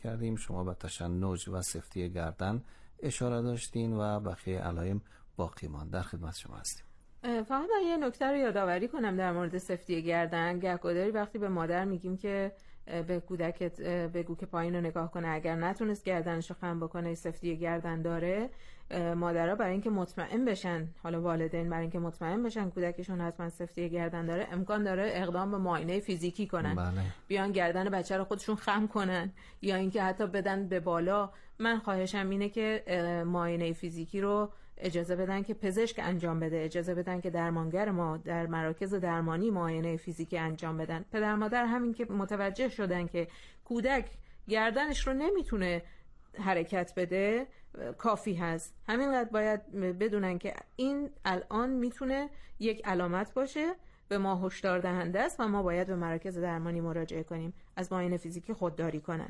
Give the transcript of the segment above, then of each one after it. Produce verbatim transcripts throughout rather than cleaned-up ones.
کردیم. شما به تشنج و سفتی گردن اشاره داشتین و بقیه علائم باقی ماند. در خدمت شما هستیم. فقط من یه نکته رو یادآوری کنم در مورد سفتی گردن. گهگداری وقتی به مادر میگیم که به کودکت بگو که پایین رو نگاه کنه، اگر نتونست گردنش رو خم بکنه سفتی گردن داره، مادرها برای اینکه مطمئن بشن، حالا والدین برای اینکه مطمئن بشن کودکشون حتما سفتی گردن داره، امکان داره اقدام به معاینه فیزیکی کنن. بله. بیان گردن بچه رو خودشون خم کنن یا اینکه حتی بدن به بالا. من خواهشم اینه که معاینه فیزیکی رو اجازه بدن که پزشک انجام بده، اجازه بدن که درمانگر ما در مراکز درمانی معاینه فیزیکی انجام بدن. پدر مادر همین که متوجه شدن که کودک گردنش رو نمیتونه حرکت بده کافی هست. همینقدر باید بدونن که این الان میتونه یک علامت باشه، به ما هشدار دهنده است و ما باید به مراکز درمانی مراجعه کنیم، از معاینه فیزیکی خودداری کنن.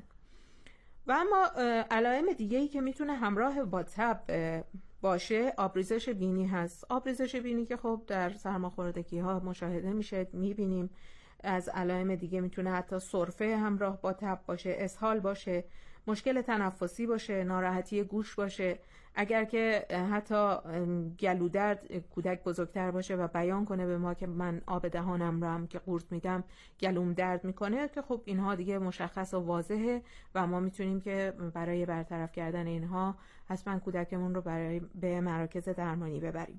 و اما علائم دیگه‌ای که میتونه همراه با تب باشه آبریزش بینی هست. آبریزش بینی که خب در سرماخوردگی ها مشاهده میشه، میبینیم. از علائم دیگه میتونه حتی سرفه همراه با تب باشه، اسهال باشه، مشکل تنفسی باشه، ناراحتی گوش باشه. اگر که حتی گلو درد کودک بزرگتر باشه و بیان کنه به ما که من آب دهانم رو هم که قورت میدم گلوم درد میکنه، که خب اینها دیگه مشخص و واضحه و ما میتونیم که برای برطرف کردن اینها حتما کودکمون رو برای به مراکز درمانی ببریم.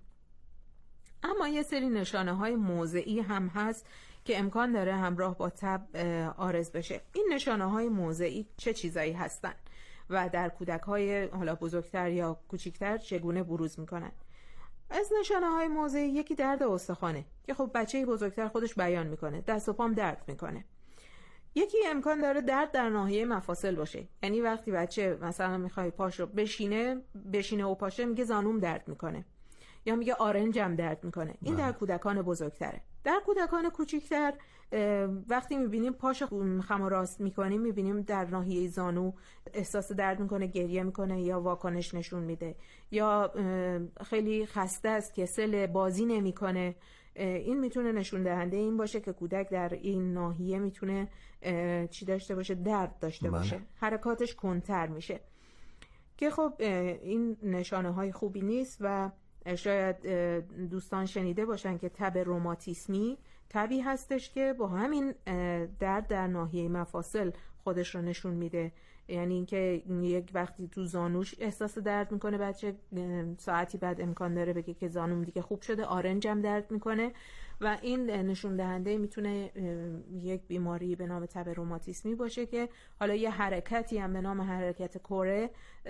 اما یه سری نشانه های موضعی هم هست که امکان داره همراه با تب عارض بشه. این نشانه های موضعی چه چیزایی هستن و در کودک های حالا بزرگتر یا کوچکتر چگونه بروز میکنن؟ از نشانه های موضعی یکی درد استخوانه که خب بچه بزرگتر خودش بیان میکنه، دست و پام درد میکنه. یکی امکان داره درد در ناحیه مفاصل باشه، یعنی وقتی بچه مثلا میخوای پاشو بشینه بشینه و پاشه میگه زانوم درد میکنه یا میگه آرنجم درد میکنه. این در کودکان بزرگتره. در کودکان کوچیکتر وقتی میبینیم پاش خم و راست میکنیم میبینیم در ناحیه زانو احساس درد میکنه، گریه میکنه یا واکنش نشون میده یا خیلی خسته است، کسل، بازی نمیکنه. این میتونه نشون دهنده این باشه که کودک در این ناحیه میتونه چی داشته باشه؟ درد داشته باشه. بله. حرکاتش کندتر میشه که خب این نشانه های خوبی نیست و شاید دوستان شنیده باشن که تب روماتیسمی تبی هستش که با همین درد در ناحیه مفاصل خودش رو نشون میده. یعنی اینکه یک وقتی تو زانوش احساس درد میکنه بچه، ساعتی بعد امکان داره بگه که زانوم دیگه خوب شده، آرنجم درد میکنه و این نشون دهنده میتونه یک بیماری به نام تب روماتیسمی باشه که حالا یه حرکتی هم به نام حرکت کره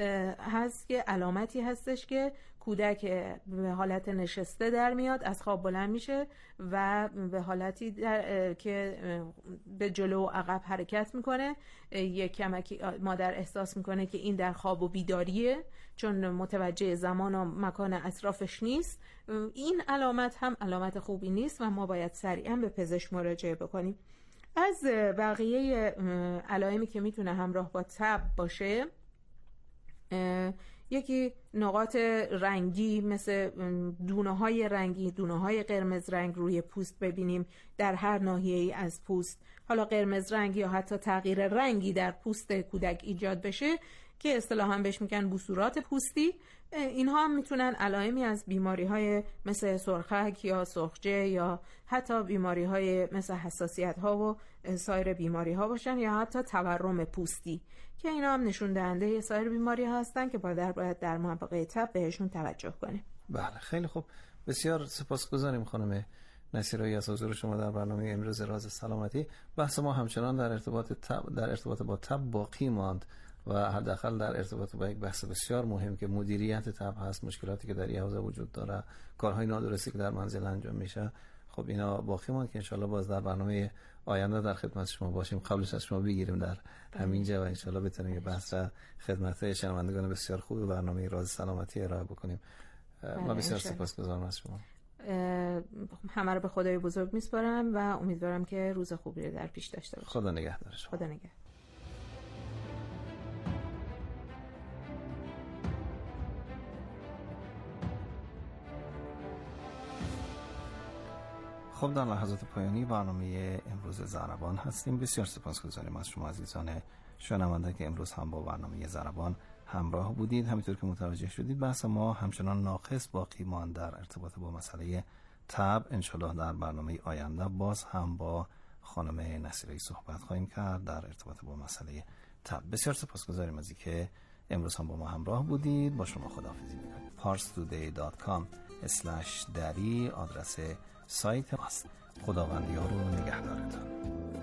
هست که علامتی هستش که کودک به حالت نشسته در میاد، از خواب بلند میشه و به حالتی در که به جلو و عقب حرکت میکنه. یک کمکی مادر احساس میکنه که این در خواب و بیداریه چون متوجه زمان و مکان اطرافش نیست. این علامت هم علامت خوبی نیست و ما باید سریعا به پزشک مراجعه بکنیم. از بقیه علائمی که میتونه همراه با تب باشه، یکی نقاط رنگی مثل دونه های رنگی، دونه های قرمز رنگ روی پوست ببینیم در هر ناحیه‌ای از پوست. حالا قرمز رنگ یا حتی تغییر رنگی در پوست کودک ایجاد بشه که اصطلاحاً بهش میگن بصورات پوستی. اینها هم میتونن علائمی از بیماری های مثل سرخک یا سرخجه یا حتی بیماری های مثل حساسیت ها و سایر بیماری ها باشن یا حتی تورم پوستی که اینا هم نشون دهنده سایر بیماری ها هستن که باید باید در موقع تب بهشون توجه کنه. بله، خیلی خوب. بسیار سپاسگزاریم خانم نصیرایی از حضور شما در برنامه امروز راز سلامتی. بحث ما همچنان در ارتباط تب در ارتباط با تب باقی ماند و حداقل در ارتباط با یک بحث بسیار مهم که مدیریت تب هست، مشکلاتی که در این حوزه وجود داره، کارهای نادرستی که در منزل انجام میشه، خب اینا باقی ماند که انشالله باز در برنامه آینده در خدمت شما باشیم، قبلش از شما بگیریم در همین جا و انشالله بتونیم یه بحث خدمت شنوندگان بسیار خوب برنامه راز سلامتی ارائه بکنیم. ما بسیار سپاسگزارم از شما. همه رو به خدای بزرگ میسپارم و امیدوارم که روز خوبی رو در پیش داشته باشید. خدا نگهدار شما. خدا نگهدار. خب در لحظات پایانی برنامه امروز ضربان هستیم. بسیار سپاسگزاریم از شما عزیزان شنونده که امروز هم با برنامه ضربان همراه بودید. همینطور که متوجه شدید بحث ما همچنان ناقص باقی ماند در ارتباط با مسئله تب. انشالله در برنامه آینده باز هم با خانم نصیرایی صحبت خواهیم کرد در ارتباط با مسئله تب. بسیار سپاسگزاریم از اینکه امروز هم با ما همراه بودید. با شما خداحافظی می‌کنیم. پارس تودی دات کام اسلش دری آدرس سایت ماست. خداوند یار و نگهدارتان.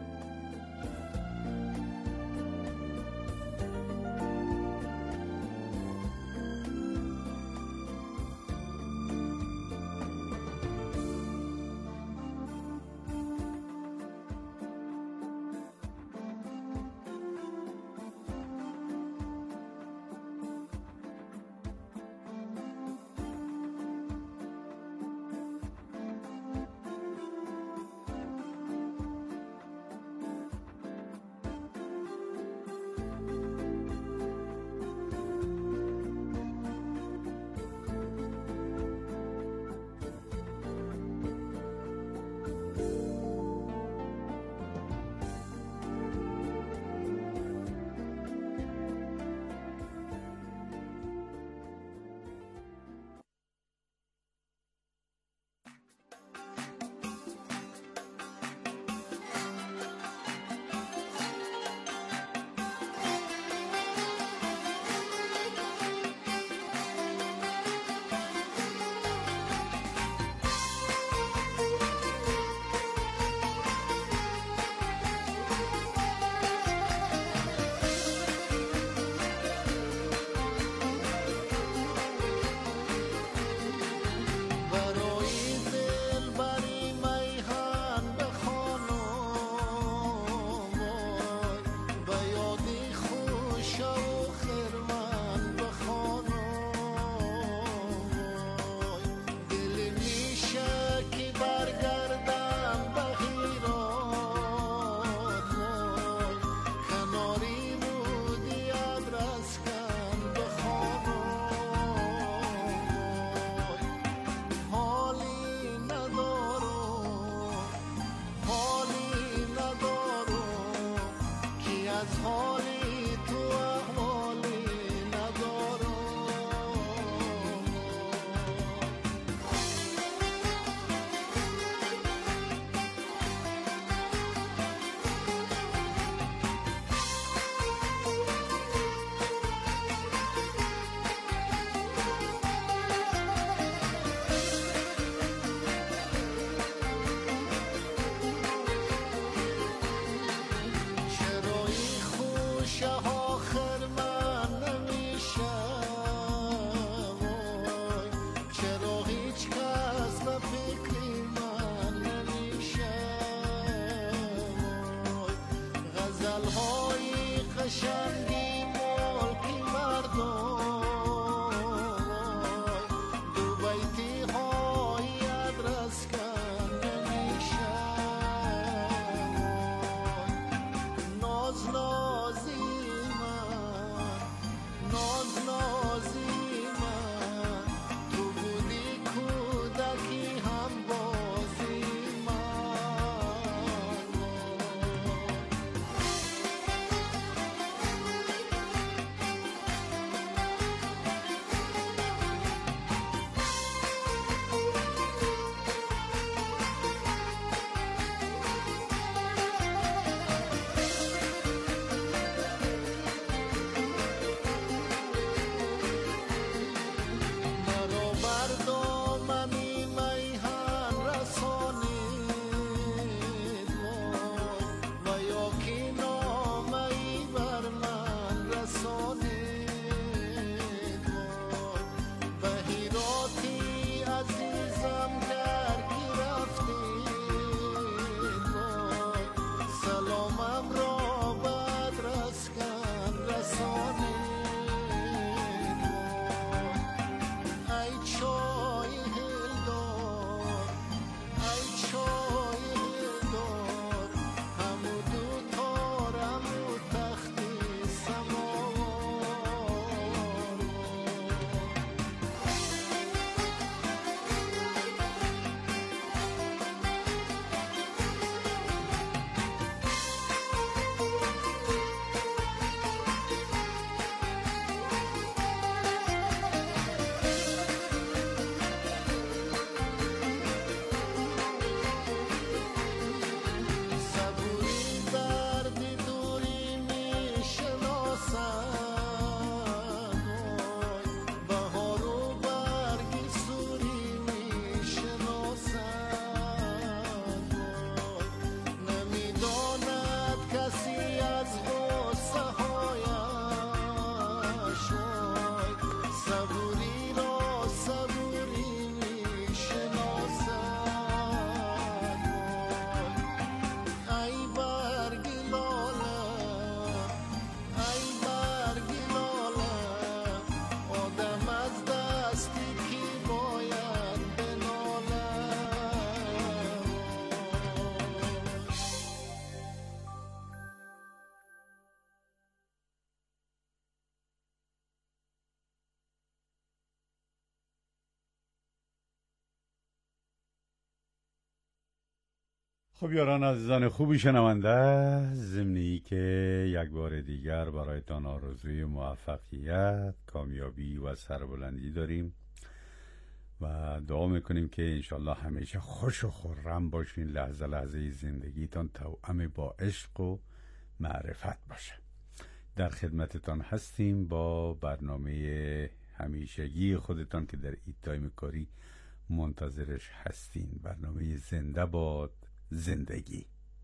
خب یاران عزیزان خوبی شنونده، ضمنی که یک بار دیگر برایتان آرزوی موفقیت، کامیابی و سربلندی داریم و دعا میکنیم که انشالله همیشه خوش و خرم باشین، لحظه لحظه زندگیتان توأم با عشق و معرفت باشه. در خدمتتان هستیم با برنامه همیشگی خودتان که در این تایم کاری منتظرش هستین، برنامه زنده باد زندگی.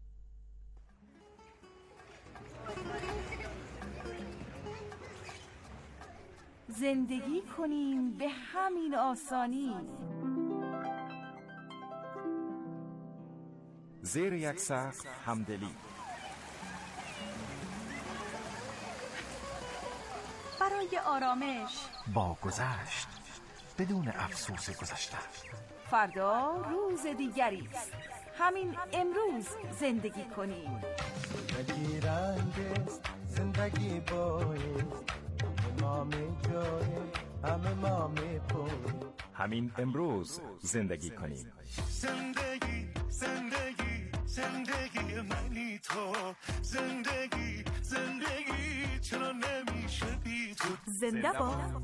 زندگی کنیم به همین آسانی، زیر یک سقف همدلی، برای آرامش با گذشت بدون افسوس گذشته. فردا روز دیگری است، همین امروز زندگی کنیم. زندگی رنگ است، زندگی بایست، ما می جای همه ما می پوی. همین امروز زندگی کنیم. زندگی زندگی زندگی منی تو، زندگی زندگی چرا نمیشه بی تو. زنده باد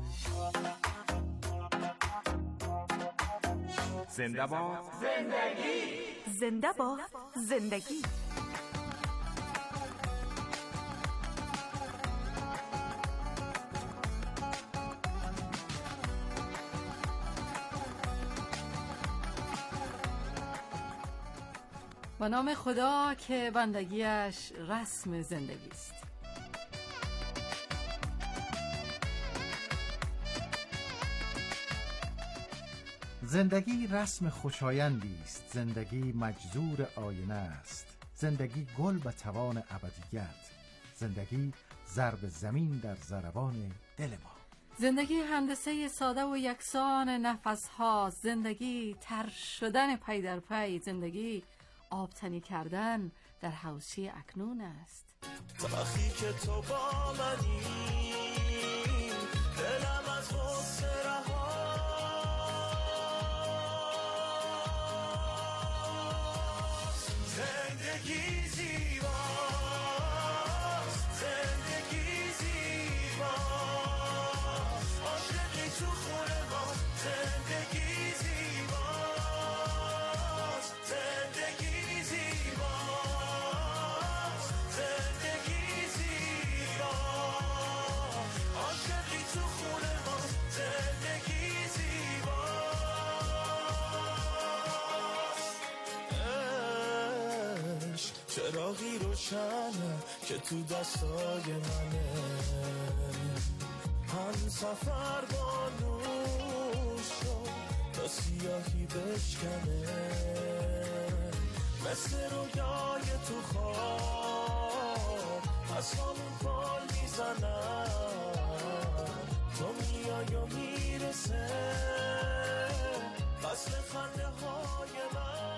زنده باد زندگی، زنده باد زندگی. به نام خدا که بندگیش رسم زندگی است. زندگی رسم خوشایندی است، زندگی مجذور آینه است، زندگی گل به توان ابدیت، زندگی ضرب زمین در ضربان دل ما. زندگی هندسه ساده و یکسان نفس‌ها، زندگی تر شدن پی در پی، زندگی آبتنی کردن در حوضچه اکنون است. وقتی که تو با منی دلم از غصه رهاست. زندگی زیباست، زندگی زیباست، عاشقی تو خونه ما. زندگی زیباست، زندگی زیباست، زندگی زیباست، عاشقی تو خونه ما. زندگی زیباست. عشق چراغی روشنه که تو دستای منه، هم سفر با نور شد تا سیاهی بشکنه، مثل رویای تو خواب از همون پال میزنم، تو میای و میرسه فصل خنده های من.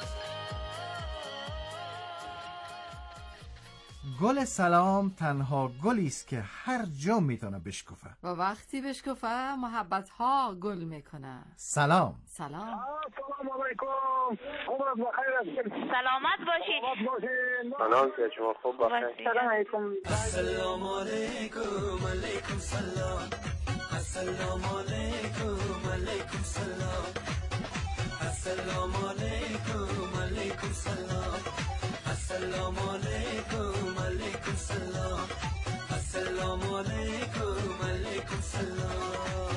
گل سلام تنها گلی است که هر جا میتونه بشکفه و وقتی بشکفه محبت ها گل میکنه. سلام. سلام. سلام علیکم. عمرت بخیر است. سلامت باشید. سلام که شما خوب بخیر. سلام علیکم. السلام علیکم. علیکم سلام. السلام علیکم. علیکم سلام. السلام علیکم. علیکم سلام. السلام علیکم. علیکم سلام. السلام علیکم. علیکم سلام.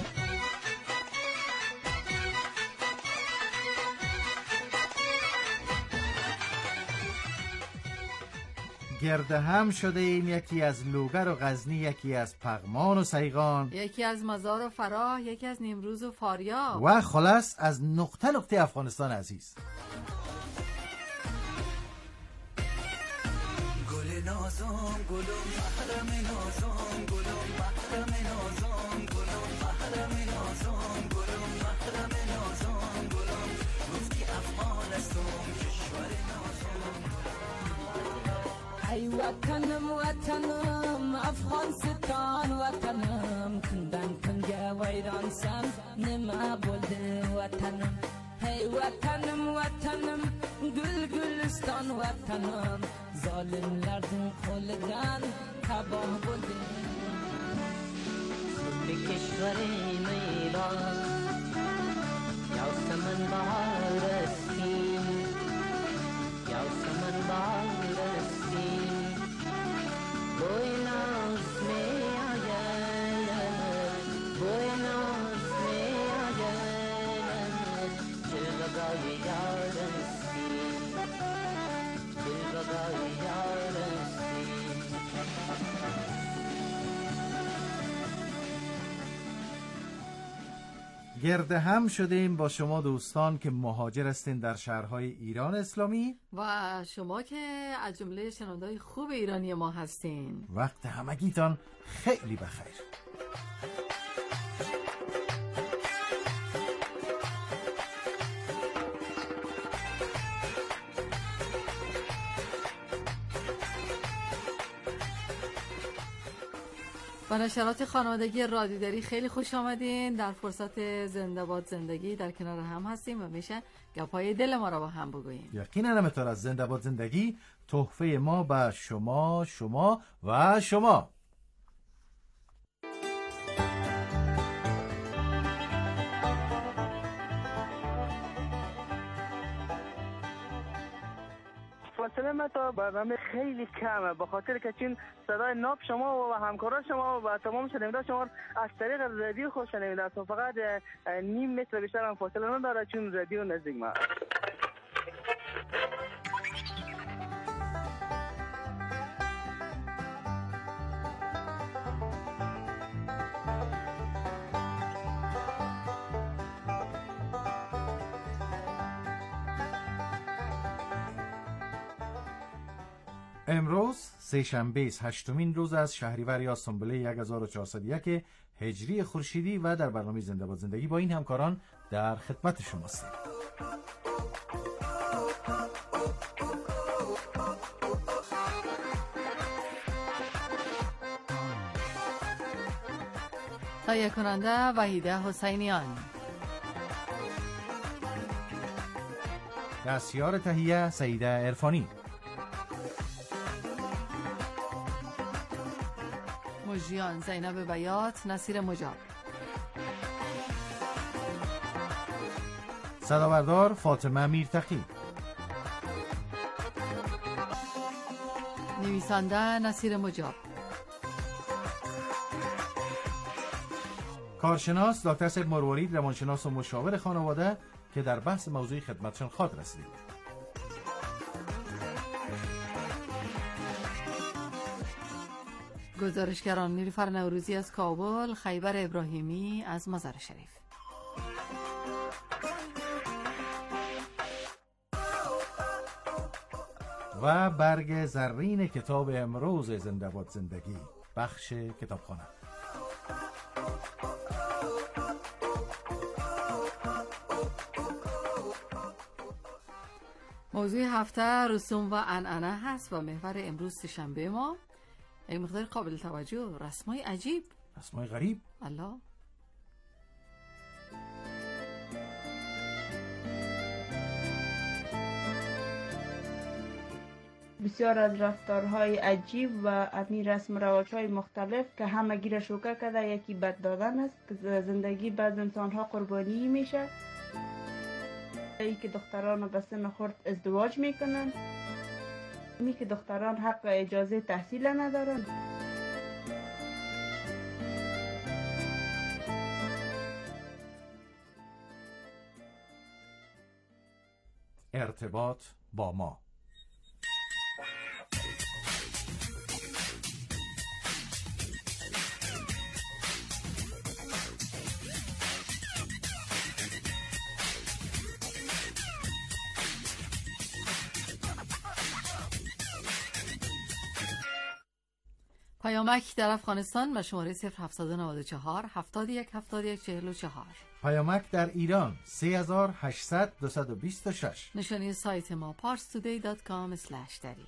گرد هم شده این، یکی از لوگر و غزنی، یکی از پغمان و سیغان، یکی از مزار و فراه، یکی از نیمروز و فاریاب و خلاص از نقطه نقطه افغانستان عزیز. گل نازم گلم محرم نازم گلم محرم نازم گلم محرم نازم گلم محرم نازم گلم گفتی افغانستان کشور نازم. ای وطنم وطنم افغانستان وطنم، کندن کنگه ویران سم نما بوده وطنم. ای وطنم وطنم گل گلستان vatanım Zalimlerden koldan tabah buldu Bir kişveri meyran Yavsamın bağrısı Yavsamın bağrısı Buenos me ayar Buenos me ayar Çırgagayı yarısı Çırgagayı yarısı گرد هم شدیم با شما دوستان که مهاجر هستین در شهرهای ایران اسلامی و شما که از جمله شنونده‌های خوب ایرانی ما هستین. وقت همگیتان خیلی بخیر. با نشرات خانوادگی رادیوداری خیلی خوش آمدین. در فرصت زنده باد زندگی در کنار هم هستیم و میشه گپای دل ما را با هم بگوییم. یقینا همینطور از زنده باد زندگی تحفه ما به شما شما و شما. فاصله ما تا برنامه خیلی کمه به خاطر که چون صدای ناب شما و همکاران شما و تمام شنوندگان شما از طریق رادیو خوش شنیده است و فقط نیم متر بیشتر هم فاصله نداره چون رادیو نزدیک ما. امروز سه شنبه است، هشتمین روز از شهریور یا سنبله هزار و چهارصد و یک هجری خورشیدی و در برنامه زنده باد زندگی با این همکاران در خدمت شماستیم. تهیه کننده وحیده حسینیان، دستیار تهیه سعیده عرفانی، مجریان زینب بیات، نصیر مجاب، صدابردار فاطمه میرتقی، نویسنده نصیر مجاب، کارشناس دکتر سید مروارید، روانشناس و مشاور خانواده که در بحث موضوعی خدمتشان خواهد رسید. گزارشگران نیلوفر نوروزی از کابل، خیبر ابراهیمی از مزار شریف. و برگ زرین کتاب امروز زنده باد زندگی، بخش کتابخانه. موضوع هفته رسوم و عنعنه هست و محور امروز سه‌شنبه ما یک مقدار قابل توجه، رسمای عجیب، رسمای غریب. الله. بسیار از رفتارهای عجیب و امی رسم و رواجهای مختلف که همه گیر شوکه کرده یکی بد دادن است که زندگی بعض انسانها قربانی میشه. ای که دختران به سن خرد ازدواج میکنن، می که دختران حق اجازه تحصیل ندارن. ارتباط با ما. پیامک در افغانستان به شماره صفر هفتصد و نود و چهار هفتاد و یک هفتاد و یک چهل و چهار. پیامک در ایران سه هزار و هشتصد دویست و بیست و شش. نشانی سایت ما پارس تودی دات کام اسلش دری.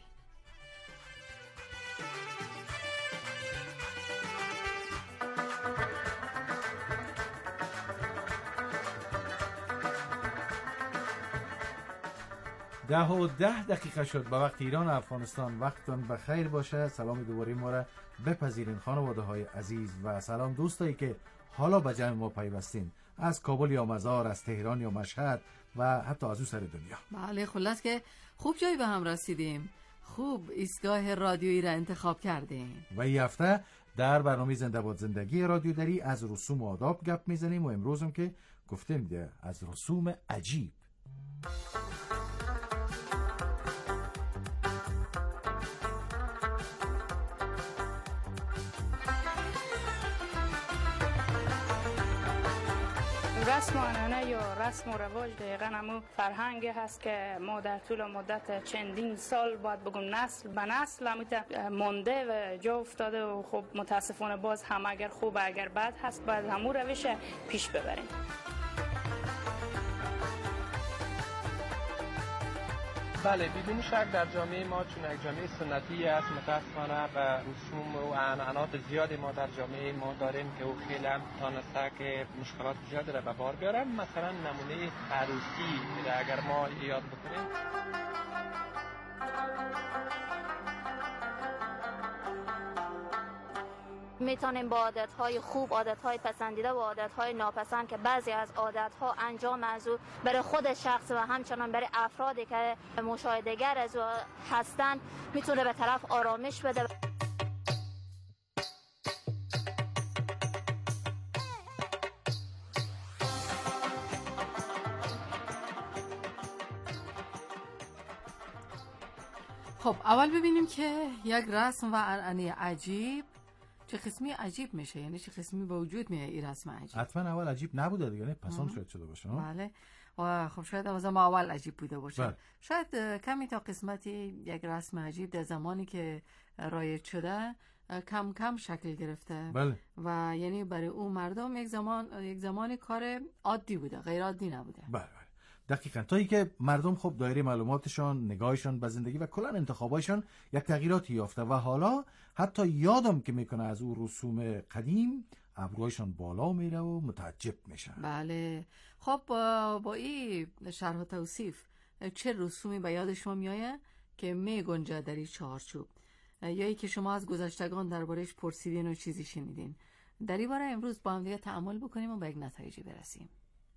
ده و ده دقیقه شد به وقت ایران و افغانستان. وقتتون بخیر باشه. سلام دوباره ما را بپذیرین خانواده های عزیز و سلام دوستایی که حالا به جمع ما پیوستین از کابل یا مزار، از تهران یا مشهد و حتی از او سر دنیا. بله خلاص که خوب جایی به هم رسیدیم، خوب ایستگاه رادیویی را انتخاب کردیم و این هفته در برنامه زنده باد زندگی رادیو دری از رسوم و آداب گپ میزنیم و امروز هم که گفتیم ده از رسوم عجیب. رسم و عنعنه یا رسم و رواج دقیقا همون فرهنگ هست که ما در طول مدت چندین سال باید بگم نسل به نسل همیته مانده و جا افتاده و خب متاسفانه باز هم اگر خوب اگر بد هست باید همون روش پیش ببریم. بله بدون شک در جامعه ما چون یک جامعه سنتی است متاسفانه و رسوم و عنعنات زیادی ما در جامعه ما داریم که او خیلی هم تانسته که مشکلات زیادی را به بار بیارن. مثلا نمونه عروسی را اگر ما یاد بکنیم، میتونیم با عادتهای خوب، عادتهای پسندیده و عادتهای ناپسند که بعضی از عادتها انجام از او برای خود شخص و همچنان برای افرادی که مشاهده‌گر از او هستند میتونه به طرف آرامش بده. خب اول ببینیم که یک رسم و عنعنه عجیب چه قسمی عجیب میشه، یعنی چه قسمی به وجود میاد این رسم عجیب. حتما اول عجیب نبوده دیگه، پسند شاید شده باشه. بله و خب شاید از ما اول عجیب بوده باشه. بله. شاید کمی تا قسمتی یک رسم عجیب در زمانی که رایج شده کم کم شکل گرفته. بله. و یعنی برای اون مردم یک زمان یک زمانی کار عادی بوده، غیر عادی نبوده. بله. دقیقاً تا اینکه مردم خب دایره معلوماتشان، نگاهشان به زندگی و کلا انتخابایشان یک تغییراتی یافته و حالا حتی یادم که میکنه از اون رسوم قدیم ابروهایشان بالا میره و متعجب میشن. بله. خب با این شرح و توصیف چه رسومی به یاد شما میآید که میگنجه در این چارچوب یا ای که شما از گذشتگان درباره‌اش پرسیدین و چیزی شنیدین؟ در این باره امروز با هم دیگه تأمل بکنیم و به یک نتایجی برسیم.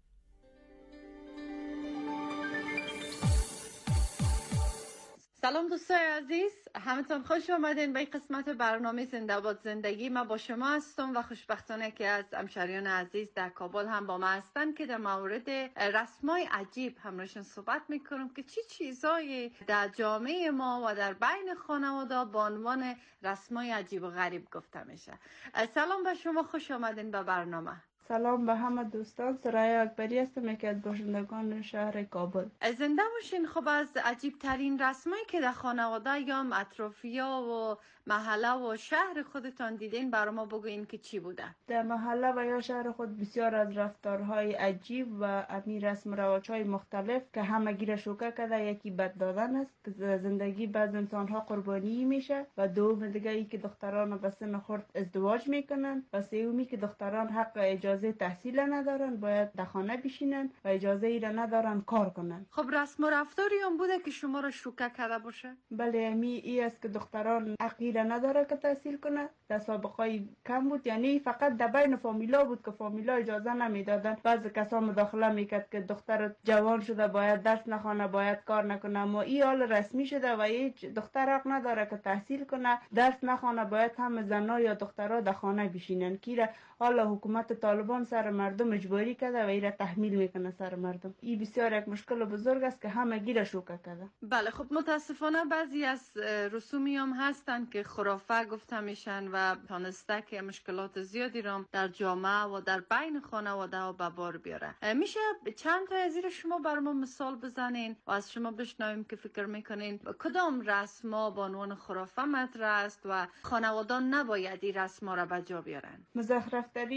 سلام دوستای عزیز، همتون خوش آمدین به این قسمت برنامه زنده باد زندگی. من با شما هستم و خوشبختانه که از همشهریان عزیز در کابل هم با ما هستن که در مورد رسمای عجیب همراهشون صحبت میکنم که چی چیزایی در جامعه ما و در بین خانواده با عنوان رسمای عجیب و غریب گفته میشه. سلام به شما، خوش آمدین به برنامه. سلام به همه دوستان، سرای اکبری هستم، یکی از باشندگان شهر کابل. زنده باشین. خب از عجیب ترین رسمایی که در خانواده یا اطرافیا و محله و شهر خودتان دیدین برای ما بگوین که چی بوده؟ در محله و یا شهر خود بسیار از رفتارهای عجیب و امی رسم و رواجهای مختلف که همه گیر شوکه کرده. یکی بد دادن است که زندگی بعض انسانها قربانی میشه و دوم دیگه ای که دختران به سن خرد ازدواج میکنن و سومی که دختران حق اجازه تحصیل ندارن، باید در خانه بشینن و اجازه ای را ندارن کار کنن. خب رسم و رفتاری هم بوده که شما را شوکه کرده باشه؟ بله، امی ای است که دختران حقی را نداره که تحصیل کنه. در سابقه کم بود، یعنی فقط در بین فامیلا بود که فامیلا اجازه نمیدادن. بعضی کسا مداخله میکرد که دختر جوان شده باید درس نخونه، باید کار نکنه. اما این حال رسمی شده و هیچ دختر حق نداره که تحصیل کنه، درس نخونه، باید هم زنا یا دخترها در خانه بشینن. کی حالا حکومت طالبان سر مردم اجباری کرده و این را تحمیل میکنه سر مردم. این بسیار یک مشکل بزرگ است که همه گیر شوکه کرده. بله. خب متاسفانه بعضی از رسومی هم هستن که خرافه گفته میشن و تانسته که مشکلات زیادی را در جامعه و در بین خانواده ها به بار بیاره. میشه چند تا از این شما برام مثال بزنین و از شما بشنویم که فکر میکنین کدام رسما با عنوان خرافه مطرح است و خانواده نباید این رسما را به جا بیارن؟ مزخرف ترین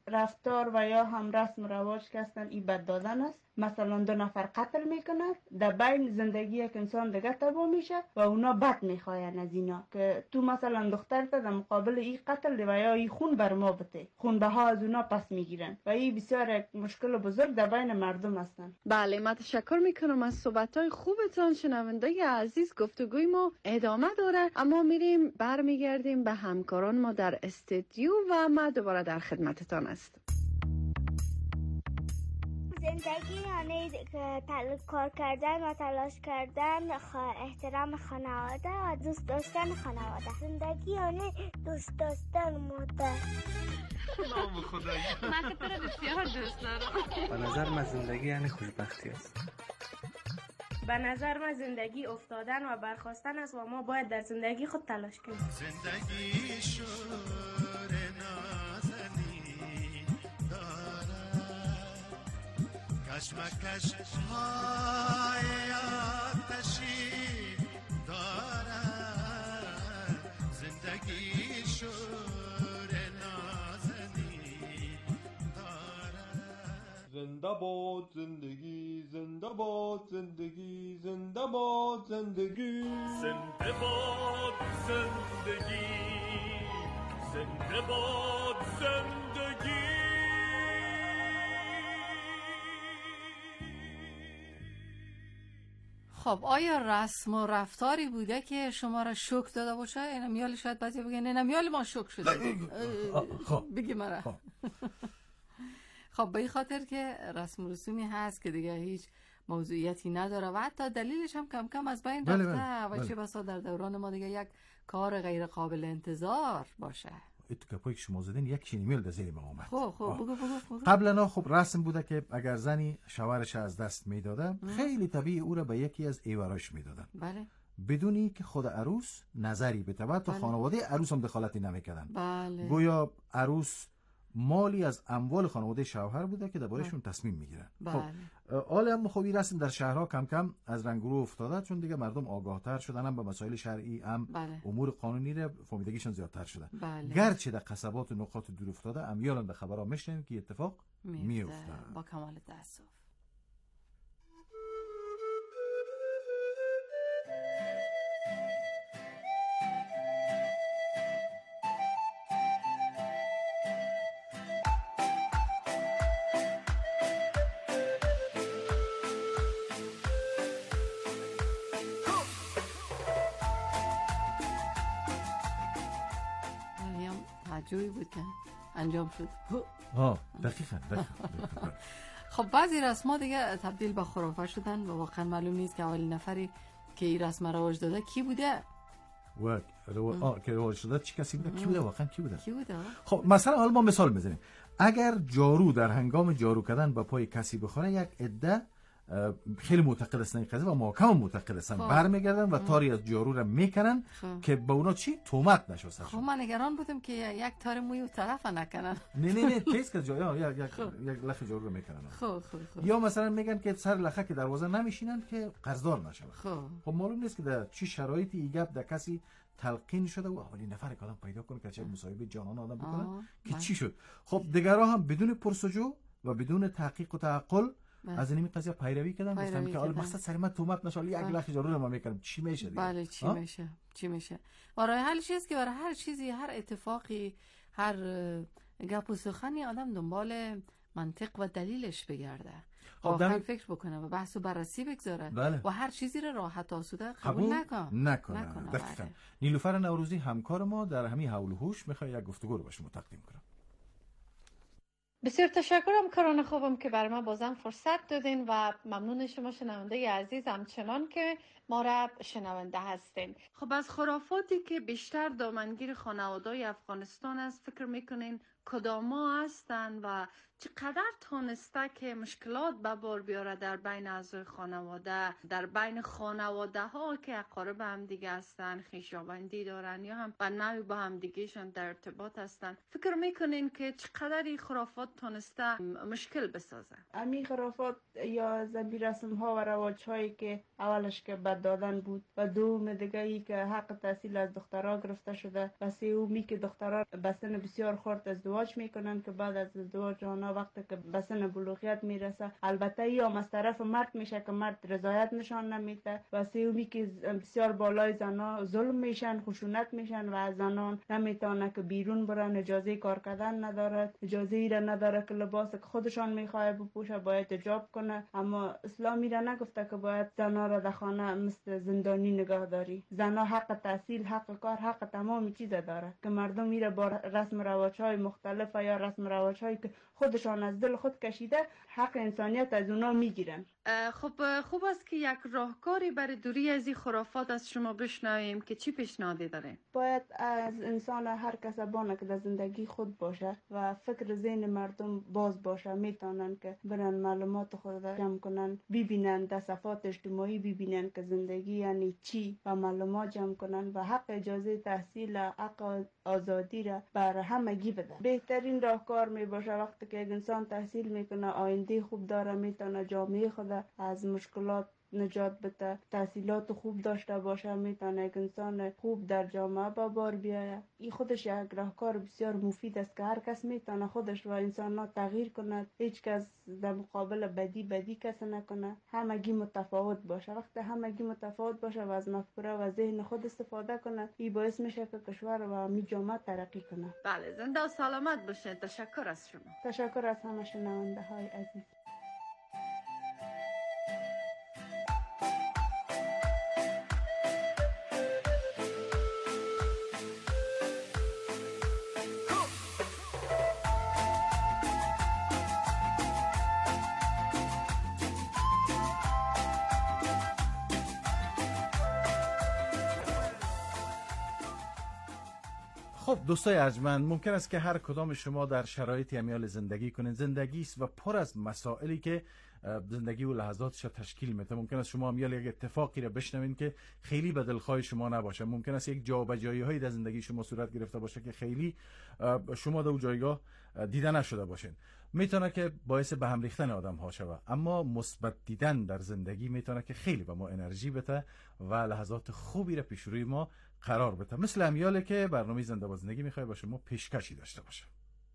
رفتار و یا هم رسم و رواج که هستن ای بد دادن است. مثلا دو نفر قتل میکنن، در بین زندگی یک انسان دیگه تباه میشه و اونا بد میخواین از اینا که تو مثلا دختر تا در مقابل ای قتل و یا ای خون بر ما بده، خون بها از اونا پس میگیرن و ای بسیار یک مشکل بزرگ در بین مردم هستن. بله، من تشکر میکنم از صحبت‌های خوبتان. شنوندگان عزیز، گفتگوی ما ادامه داره، اما میریم برمیگردیم به همکاران ما در استودیو و ما دوباره در خدمتتان هستم. زندگی یعنی تل... کار کردن و تلاش کردن، خ... احترام خانواده و دوست داشتن خانواده. زندگی یعنی دوست داشتن مادر. نام خدایی. من که تو رو بسیار دوست دارم. به نظر من زندگی یعنی خوشبختی است. به نظر من زندگی افتادن و برخاستن است و ما باید در زندگی خود تلاش کنیم. زندگی شور نازنی دارد، کشمکش های آتشی دارد. زندگی شور نازنی دارد. زنده باد زندگی، زنده باد زندگی، زنده باد زندگی، زنده باد زندگی، زنده باد زندگی. خب آیا رسم و رفتاری بوده که شما را شوک داده باشه؟ این نمیال شاید بعضی بگن نه نمیال ما شوک شده. خب بگی مرا. خب به این خاطر که رسم و رسومی هست که دیگه هیچ موضوعیتی نداره و حتی دلیلش هم کم کم از بین بله رفته بله. و بله. چه بسا در دوران ما دیگه یک کار غیر قابل انتظار باشه. تو کپایی که شما زدین یک چی نمیال در زیر ما اومد. خب خب بگو بگو بگو. قبلا خب رسم بوده که اگر زنی شوهرش از دست میداده خیلی طبیعی او را به یکی از ایوراش میدادن. بله. بدون اینکه خود عروس نظری بده و تا بله. خانواده عروس هم دخالتی نمیکردن. بله. گویا عروس مالی از اموال خانواده شوهر بوده که دربارهشون تصمیم میگیرن. بله. خب حالا هم خوبی رسم در شهرها کم کم از رنگ رو افتاده چون دیگه مردم آگاهتر شدن، هم به مسائل شرعی هم بله. امور قانونی را فهمیدگیشون زیادتر شده. بله. گرچه در قصبات و نقاط دور افتاده امیالا به خبرها میشنیم که اتفاق میفته. با کمال تأسف. جوی بود که انجام شد. ها دقیقاً دقیقاً. خب بعضی رسما دیگه تبدیل به خرافه شدن و واقعا معلوم نیست که اولین نفری که این رسم رواج داده کی بوده. و رو آ که رواج داده چه کسی بوده؟ کی بوده واقعا کی بوده؟ کی بوده؟ خب مثلا حالا ما مثال بزنیم. اگر جارو در هنگام جارو کردن به پای کسی بخوره یک عده خیلی معتقد هستن این قضیه و محکم معتقد هستن برمیگردن و تاری از جارو را میکنن که به اونا چی تهمت نشه. خب من نگران بودم که یک تار موی و طرف نکنن. نه نه نه تیز که جارو یک یک یک لخ جارو رو میکنن. خب خب خب. یا مثلا میگن که سر لخه که دروازه نمیشینن که قرضدار نشه. خب خب معلوم نیست که در چه شرایطی این گپ در کسی تلقین شده و اولین نفر که آدم پیدا کنه که چه مصاحبه جانان آدم بکنه که چی شد. خب دیگرها هم بدون پرسجو و بدون تحقیق و تعقل از این قضیه پیروی کردن، گفتم که حالا مقصد سر من تهمت نشه، یک لخ جارو رو ما میکنم چی میشه دیگه. بله چی ها؟ میشه چی میشه برای هر چیزی که برای هر چیزی هر اتفاقی هر گپ و سخنی آدم دنبال منطق و دلیلش بگرده. واقعا فکر بکنه و بحث و بررسی بگذاره. بله. و هر چیزی رو راحت آسوده قبول نکن نکنه, نکنه. دقیقاً. نیلوفر نوروزی همکار ما در همین حول و حوش میخواد یک گفتگو رو با شما تقدیم کنه. بسیار تشکرم کاران خوبم که برای ما بازم فرصت دادین و ممنون شما شنونده عزیز همچنان که ما را شنونده هستین. خب از خرافاتی که بیشتر دامنگیر خانواده‌های افغانستان است فکر میکنین کداما هستن و چقدر تانسته که مشکلات به بار بیاره در بین اعضای خانواده، در بین خانواده ها که اقارب هم دیگه هستن، خویشاوندی دارن یا هم به نوعی با هم دیگهشون در ارتباط هستن. فکر میکنین که چقدر این خرافات تانسته مشکل بسازه؟ امی خرافات یا زبی رسم ها و رواج هایی که اولش که به بد دادن بود و دوم دیگه ای که حق تحصیل از دخترها گرفته شده و سومی که دخترها به سن بسیار خرد ازدواج میکنن که بعد از ازدواج آنها وقتی که به سن بلوغیت میرسه البته یا از طرف مرد میشه که مرد رضایت نشان نمیده و سومی که بسیار بالای زنها ظلم میشن، خشونت میشن و از زنان نمیتونه که بیرون برن، اجازه کار کردن نداره، اجازه ای را نداره که لباس که خودشان میخواد بپوشه باید حجاب کنه. اما اسلامی را نگفته که باید زنها را در خانه مثل زندانی نگاه داری. زنها حق تحصیل، حق کار، حق تمام چیز داره که مردم میره با رسم رواج های مختلف یا رسم رواج هایی که خودشان از دل خود کشیده حق انسانیت از اونا میگیرن. خب خوب است که یک راهکاری برای دوری از این خرافات از شما بشنویم که چی پیشنهادی داره؟ باید از انسان هر کس بانه که در زندگی خود باشه و فکر ذهن مردم باز باشه، میتونن که برن معلومات خود را جمع کنن، ببینن در صفحات اجتماعی، ببینن که زندگی یعنی چی و معلومات جمع کنن و حق اجازه تحصیل، حق آزادی را بر همگی بده. بهترین راهکار می باشه وقتی که یک انسان تحصیل میکنه، آینده خوب داره، میتونه جامعه خود از مشکلات نجات بده، تحصیلات خوب داشته باشه، میتونه یک انسان خوب در جامعه با بار بیایه. این خودش یک راهکار بسیار مفید است که هر کس میتونه خودش و انسان تغییر کنه. هیچ کس در مقابل بدی بدی کس نکنه، همگی متفاوت باشه. وقتی همگی متفاوت باشه و از مفکوره و ذهن خود استفاده کنه، این باعث میشه که کشور و می جامعه ترقی کنه. بله، زنده و سلامت باشید. تشکر از شما. تشکر از همه شنونده های عزیز. خب دوستای ارجمند، ممکن است که هر کدام شما در شرایط امیال زندگی کنید. زندگی است و پر از مسائلی که زندگی و لحظاتش تشکیل میده. ممکن است شما امیال یک اتفاقی را بشنوین که خیلی به دلخواه شما نباشه. ممکن است یک جابجایی هایی در زندگی شما صورت گرفته باشه که خیلی شما در اون جایگاه دیده نشده باشین. میتونه که باعث به هم ریختن آدم ها شود، اما مثبت دیدن در زندگی میتونه که خیلی به ما انرژی بده و لحظات خوبی را پیش روی ما قرار بده. مثل امیاله که برنامه زنده با زندگی میخواد با شما پیشکشی داشته باشه.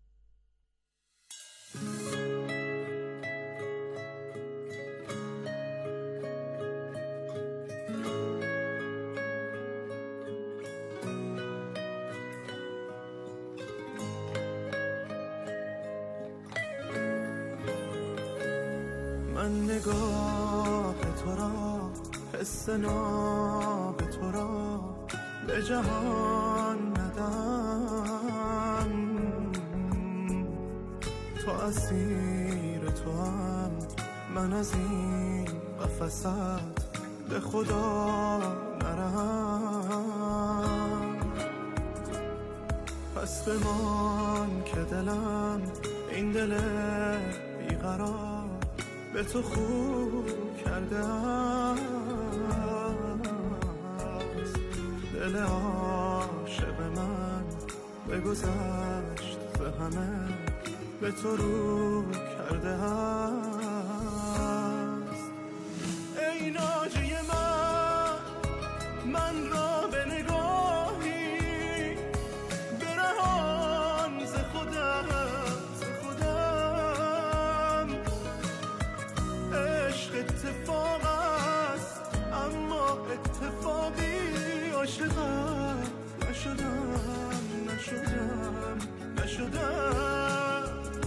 من نگاه تو را، حس ناب تو را به جهان ندم. تو اسیر تو هم، من از این قفست به خدا نرم. پس بمان که دلم این دل بیقرار به تو خوب کرده است. دل عاشق من بگذشت به همه به تو رو کرده است. ای ناجی من، من را به نگاهی برهان ز خودم ز خودم. عشق اتفاق است اما اتفاقی عاشقم نشدم نشدم نشدم.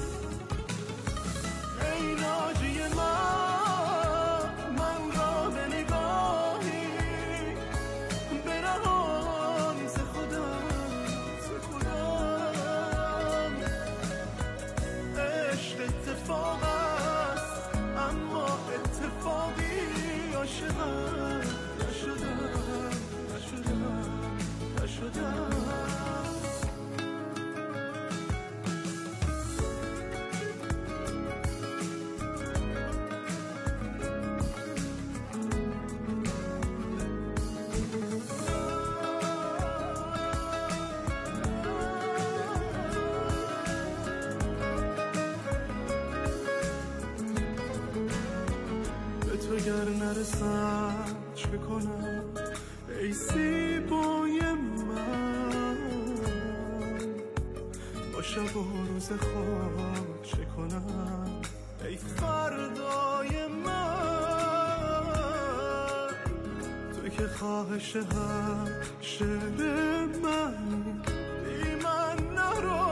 ای ناجی من، من را به نگاهی برهان ز خودم ز خودم. عشق اتفاق است اما اتفاقی عاشقم نشدم نشدم نشدم. به تو گر نرسم چه کنم ای زیبای من، با شب و روز خواب چه کنم ای فردای من، توی که خواهش هم شعر من بی من نرو،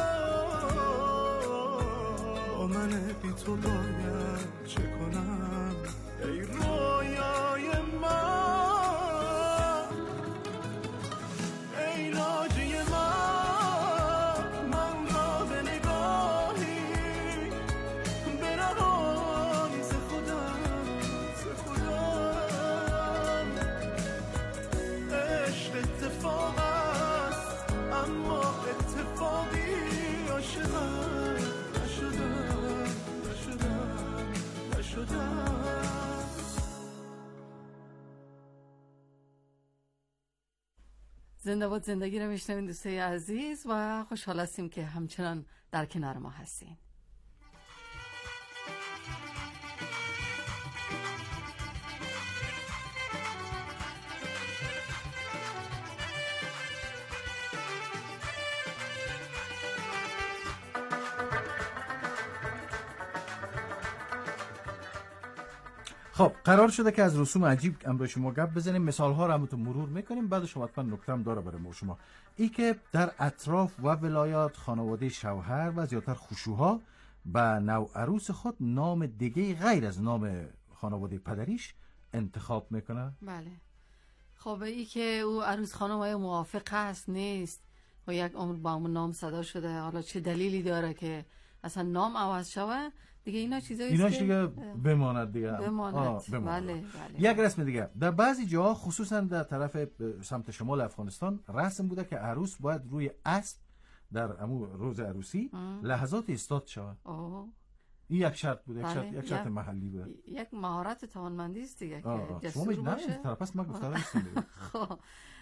با من بی تو باید چه کنم ای رویای من، ای ناجی من، من را به نگاهی برهانی ز خودم، ز خودم. عشق اتفاق است اما اتفاقی عاشقم نشدم، نشدم، نشدم. زنده باد زندگی رو میشنوین دوستای عزیز و خوشحال هستیم که همچنان در کنار ما هستین. خب قرار شده که از رسوم عجیب امروز شما گپ بزنیم، مثال ها رو همتون مرور میکنیم، بعد شما حتما نکته هم داره برای شما. ای که در اطراف و ولایات خانواده شوهر و زیادتر خشوها به نو عروس خود نام دیگه غیر از نام خانواده پدریش انتخاب میکنه. بله. خب ای که او عروس خانم های موافق است نیست و یک عمر با همون نام صدا شده، حالا چه دلیلی داره که اصلا نام عوض شوه دیگه، اینا چیزایی است ایناش که دیگه بماند دیگه. بماند. آه بماند. بله، بله. یک رسم دیگه در بعضی جاها خصوصا در طرف سمت شمال افغانستان رسم بوده که عروس باید روی اسب در امو روز عروسی ام. لحظات ایستاد شود. این یک شرط بود، یک بله. شرط یک شرط محلی بود. یک مهارت توانمندی است دیگه آه. که شما جسور باشه. نه طرف ما گفتم نیستم دیگه. خب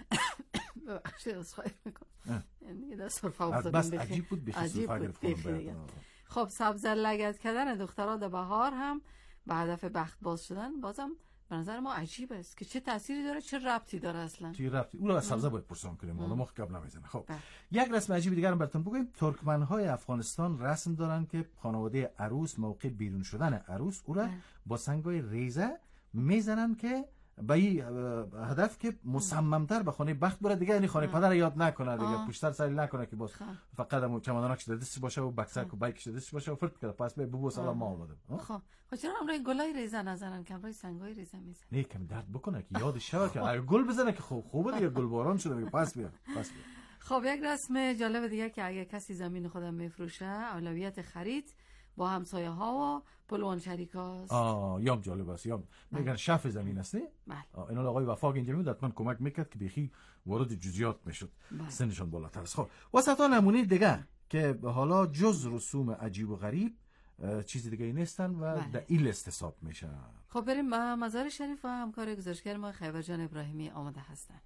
ببخشید اسخای میکنم. یعنی دست سرفه افتادیم. بس عجیب بود بخی سرفه گرفتم. خب سبز لگد کردن دخترها در بهار هم به هدف بخت باز شدن بازم به نظر ما عجیب است که چه تأثیری داره، چه ربطی داره اصلا. چه ربطی؟ اون رو از سبزه باید پرسان کنیم، حالا ما قبل نمیزنه. خب یک رسم عجیب دیگر هم براتون بگم. ترکمن‌های افغانستان رسم دارن که خانواده عروس موقع بیرون شدن عروس او را با سنگای ریزه میزنن که با این هدف که مصممتر به خانه بخت بره دیگه، یعنی خانه پدر یاد نکنه دیگه، پشتر سری نکنه که باز فقط هم چمداناش دستش باشه و بکسک و بایکش دستش باشه و فرد کنه پس به بو سلام ما اومدم. خب خب چرا امروز گلای ریزه نزنن که امروز سنگای ریزه میزنن؟ نه کم درد بکنه که یادش شوه که اگه گل بزنه که خوب خوبه دیگه، گل باران شده دیگه، پس بیا پس بیا. خب یک رسم جالب دیگه که اگه کسی زمین خودم میفروشه اولویت خرید با همسایه ها و پلوان شریکاست. آه یام جالب است، یام میگن شف زمین است نه؟ بله. اینا آقای وفاق اینجا میاد حتما کمک میکرد که بخی وارد جزئیات میشد. سنشون بالاتر است. خب واسطا نمونه دیگه که حالا جز رسوم عجیب و غریب چیز دیگه ای نیستن و بله. در این لیست حساب میشن. خب بریم به مزار شریف و همکار گزارشگر ما خیبر جان ابراهیمی آماده هستن.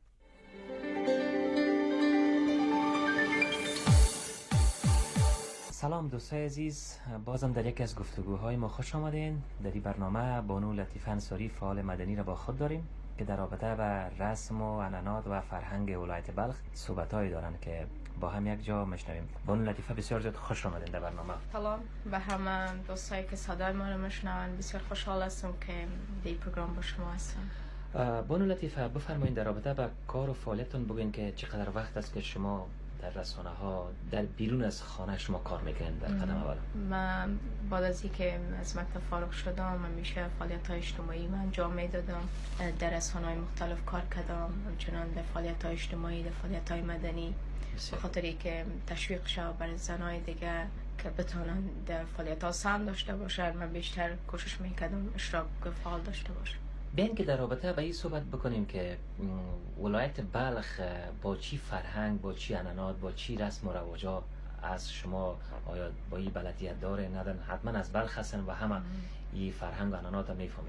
سلام دوستای عزیز، بازم در یکی از گفتگوهای ما خوش آمدین. در این برنامه بانو لطیفه انصاری فعال مدنی را با خود داریم که در رابطه به رسم و عنعنات و فرهنگ ولایت بلخ صحبت‌هایی دارن که با هم یک جا میشنویم. بانو لطیفه بسیار زیاد خوش آمدین در برنامه. سلام به همه دوستایی که صدای ما رو میشنون، بسیار خوشحال هستم که در این پروگرام با شما هستم. بانو لطیفه بفرمایید در رابطه به کار و فعالیتتون بگین که چقدر وقت است که شما در رسانه ها در بیرون از خانه شما کار میکنین در قدم اول؟ من بعد از اینکه از مکتب فارغ شدم همیشه فعالیت های اجتماعی من انجام میدادم، در رسانه های مختلف کار کردم، همچنان در فعالیت های اجتماعی، در فعالیت های مدنی، به خاطر اینکه تشویق شد برای زنای دیگه که بتونن در فعالیت ها سهم داشته باشن. من بیشتر کوشش میکردم اشتراک فعال داشته باشم. بیاین که در رابطه به این صحبت بکنیم که ولایت بلخ با چی فرهنگ، با چی عنعنات، با چی رسم و رواجا از شما آیا با این بلدیت داره ندارن؟ حتما از بلخ هستن و همه این فرهنگ و عنعنات رو میفهمین.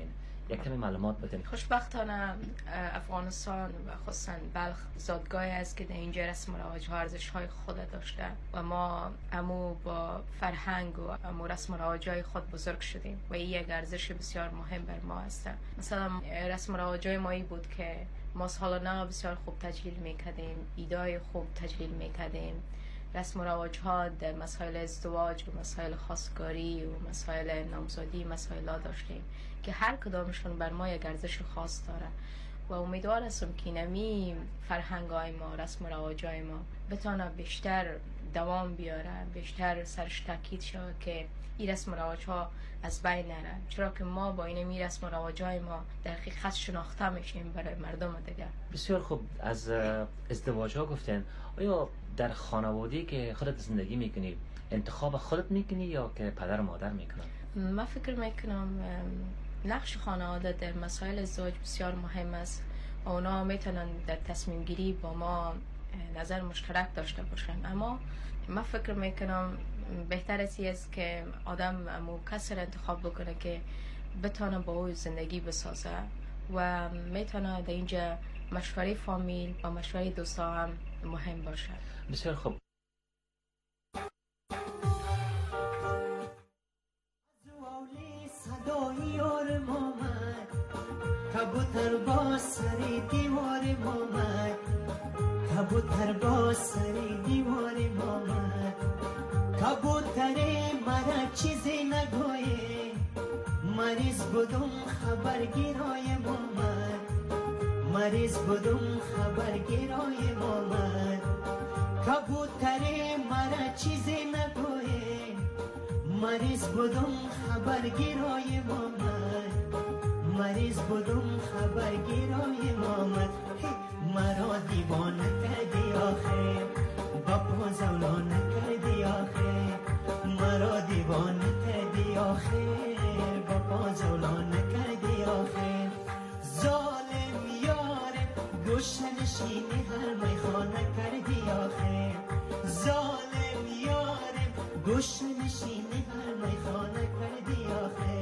یک کمی معلومات بدین. خوشبختانه افغانستان و خصوصا بلخ زادگاهی است که در اینجا رسم و رواج ها ارزش های خود داشته و ما امو با فرهنگ و امو رسم و رواج های خود بزرگ شدیم و این یک ارزش بسیار مهم بر ما است. مثلا رسم و رواج های ما ای بود که ما سالانه بسیار خوب تجلیل میکردیم، ایدای خوب تجلیل میکردیم. رسم و رواج ها در مسائل ازدواج و مسائل خواستگاری و مسائل نامزادی مسائل ها داشتیم که هر کدامشون بر ما یک ارزش خاص داره و امیدوار هستم که نمی فرهنگ های ما، رسم و رواج های ما بتونه بیشتر دوام بیاره، بیشتر سرش تاکید شود که این رسم و رواج ها از بین نره، چرا که ما با این می رسم و رواج های ما در حقیقت شناخته میشیم برای مردم دیگر. بسیار خوب. از ازدواج ها گفتین، آیا در خانواده‌ای که خودت زندگی میکنی انتخاب خودت میکنی یا که پدر و مادر میکنن؟ من فکر میکنم نقش خانواده در مسائل ازدواج بسیار مهم است و اونا میتونن در تصمیم گیری با ما نظر مشترک داشته باشن، اما من فکر میکنم بهتر است که آدم امو کسی را انتخاب بکنه که بتونه با او زندگی بسازه و میتونه در اینجا مشوره فامیل و مشوره دوستا هم مهم باشه. بسیار خوب. کبوتر با سری دیوار مامد، کبوتر با سری دیوار مامد، کبوتر مرا چیزی نگویه، مریض بودم خبرگیرای مامد، مریض بودم خبرگیرای مامد، کبوتر مرا چیزی نگویه، مریض بودم خبرگیرای مامد، مریض بودم خبرگیرای مامد، مرا دیوانه کردی آخه، با پازولانه کردی آخه، مرا دیوانه کردی آخه، با پازولانه کردی آخه، ظالم یارم گوشه نشینی هر میخانه کردی آخه، ظالم یارم گوشه نشینی هر میخانه کردی آخه.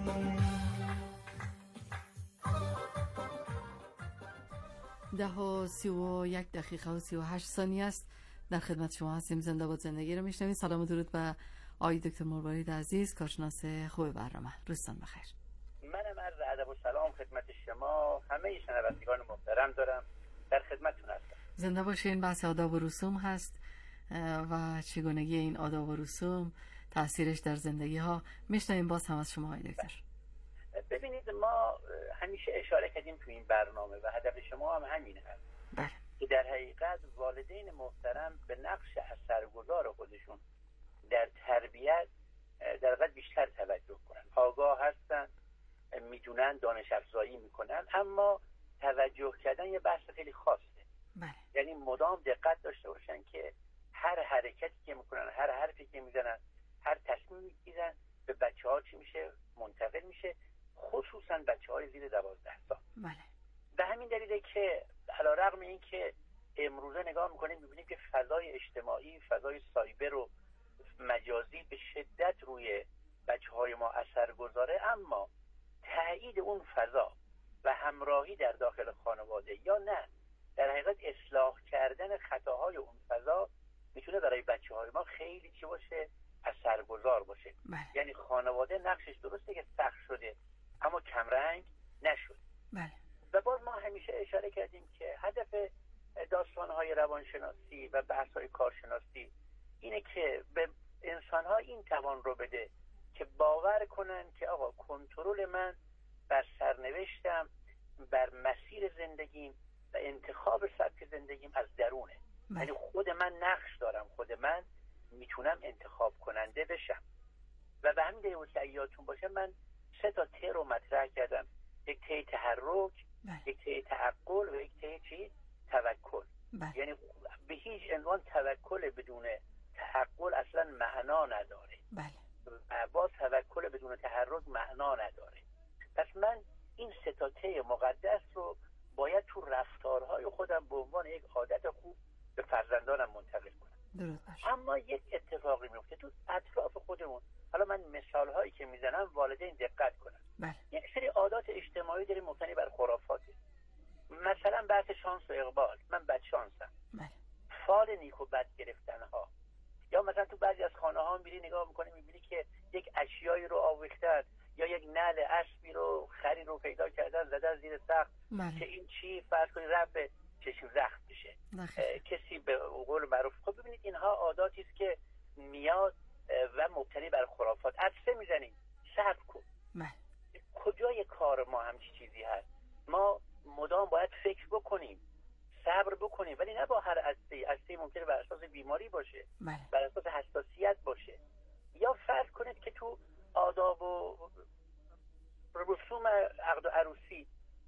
ده و سی و یک دقیقه و سی و هشت ثانیه است. در خدمت شما هستیم. زنده باد زندگی رو میشنوید. سلام و درود به آقای دکتر مروارید عزیز، کارشناس خوب برنامه. روزتان بخیر. منم عرض ادب و سلام خدمت شما همه شنوندگان محترم دارم، در خدمتتون هستم. زنده باشین. بحث آداب و رسوم هست و چگونگی این آداب و رسوم تاثیرش در زندگی ها. میشنویم باز هم از شما آقای دکتر. ببینید، ما همیشه اشاره کردیم تو این برنامه و هدف شما هم همین هست که در حقیقت والدین محترم به نقش اثرگذار خودشون در تربیت در حقیقت بیشتر توجه کنن. آگاه هستن، میدونن، دانش افزایی میکنن، اما توجه کردن یه بحث خیلی خاصه. بله. یعنی مدام دقت داشته باشن که هر حرکتی که میکنن، هر حرفی که میزنن، هر تصمیمی میگیرن به بچه ها چی میشه؟ منتقل میشه، خصوصا بچه های زیر دوازده سال. بله. به همین دلیله که علیرغم این که امروزه نگاه میکنیم میبینیم که فضای اجتماعی، فضای سایبر و مجازی به شدت روی بچه های ما اثر گذاره، اما تایید اون فضا و همراهی در داخل خانواده یا نه در حقیقت اصلاح کردن خطاهای اون فضا میتونه برای بچه های ما خیلی چی باشه؟ اثرگذار باشه. بله. یعنی خانواده نقشش درسته که سخت شده اما کمرنگ نشد. بله. و باز ما همیشه اشاره کردیم که هدف داستانهای روانشناسی و بحث‌های کارشناسی اینه که به انسان‌ها این توان رو بده که باور کنن که آقا کنترل من بر سرنوشتم، بر مسیر زندگیم و انتخاب سبک زندگیم از درونه. یعنی خود من نقش دارم، خود من میتونم انتخاب کننده بشم. و به همین دلیل که یادتون باشه من سه تا ته رو مطرح کردم: یک ته تحرک، یک ته تعقل و یک ته چی؟ توکل. بله. یعنی به هیچ عنوان توکل بدون تعقل اصلا معنا نداره. بله. و باز توکل بدون تحرک معنا نداره. پس من این سه تا ته مقدس رو باید تو رفتارهای خودم به عنوان یک عادت خوب به فرزندانم منتقل کنم. اما یک اتفاقی میفته تو اطراف خودمون. حالا من مثال هایی که میزنم والدین دقت کنن. بله. یک سری عادات اجتماعی دیگری مبتنی بر خرافاته. مثلا بحث شانس و اقبال، من بد شانسم، فال نیک و بد گرفتن ها. یا مثلا تو بعضی از خانه ها میری نگاه میکنی میبینی که یک اشیایی رو آویختن یا یک نعل اسبی رو خری رو پیدا کردن زدن زیر سقف که این چی فرض کنید رفع چشم زخم بشه، کسی به قول معروف. خب ببینید اینها عاداتی است که میاد و مبتنی بر خرافات. عطسه میزنیم، صبر کن. کجای کار ما همچی چیزی هست؟ ما مدام باید فکر بکنیم، صبر بکنیم، ولی نه با هر عطسه. عطسه ممکنه بر اساس بیماری باشه، بر اساس حساسیت باشه. یا فرض کنید که تو آداب و رسوم عقد و عروسی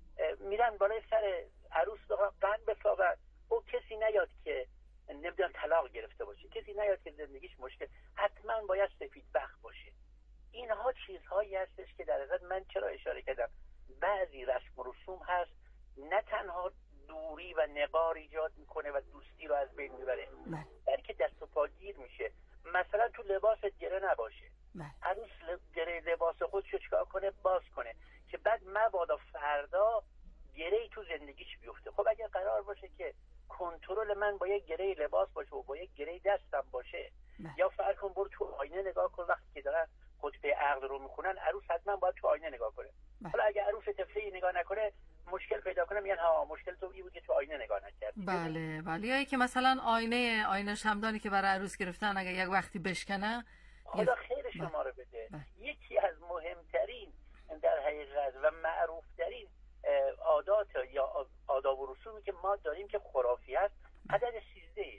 میرن بالای سر عروس قند بسابن، او کسی نیاد که نمیدونم طلاق گرفته باشه، کسی نیاد که زندگیش مشکل، حتما باید سفید بخت باشه. اینها چیزهایی هستش که در حقیقت من چرا اشاره کردم بعضی رسم و رسوم هست نه تنها دوری و نقار ایجاد میکنه و دوستی رو از بین میبره، بلکه دست و پاگیر میشه. مثلا تو لباس گره نباشه، عروس گره لباس خودشو چیکار کنه؟ باز کنه که بعد مبادا فردا گره تو زندگیش بیفته. خب اگر قرار باشه که کنترل من با یک گره لباس باشه و با یک گره دستم باشه، یا فرض کن برو تو آینه نگاه کن وقتی که دارن خطبه عقد رو میخونن، عروس حتما باید تو آینه نگاه کنه. حالا اگر عروس طفلی نگاه نکنه مشکل پیدا کنه، میگن ها مشکل تو این بود که تو آینه نگاه نکردی. بله بله. یا که مثلا آینه آینه شمدانی که برای عروس گرفتن اگر یک وقتی بشکنه، خدا خیر شما رو بده. یکی از مهمترین در حقیقت و معروفترین عادات یا آداب و رسومی که ما داریم که خرافی است، عدد سیزده.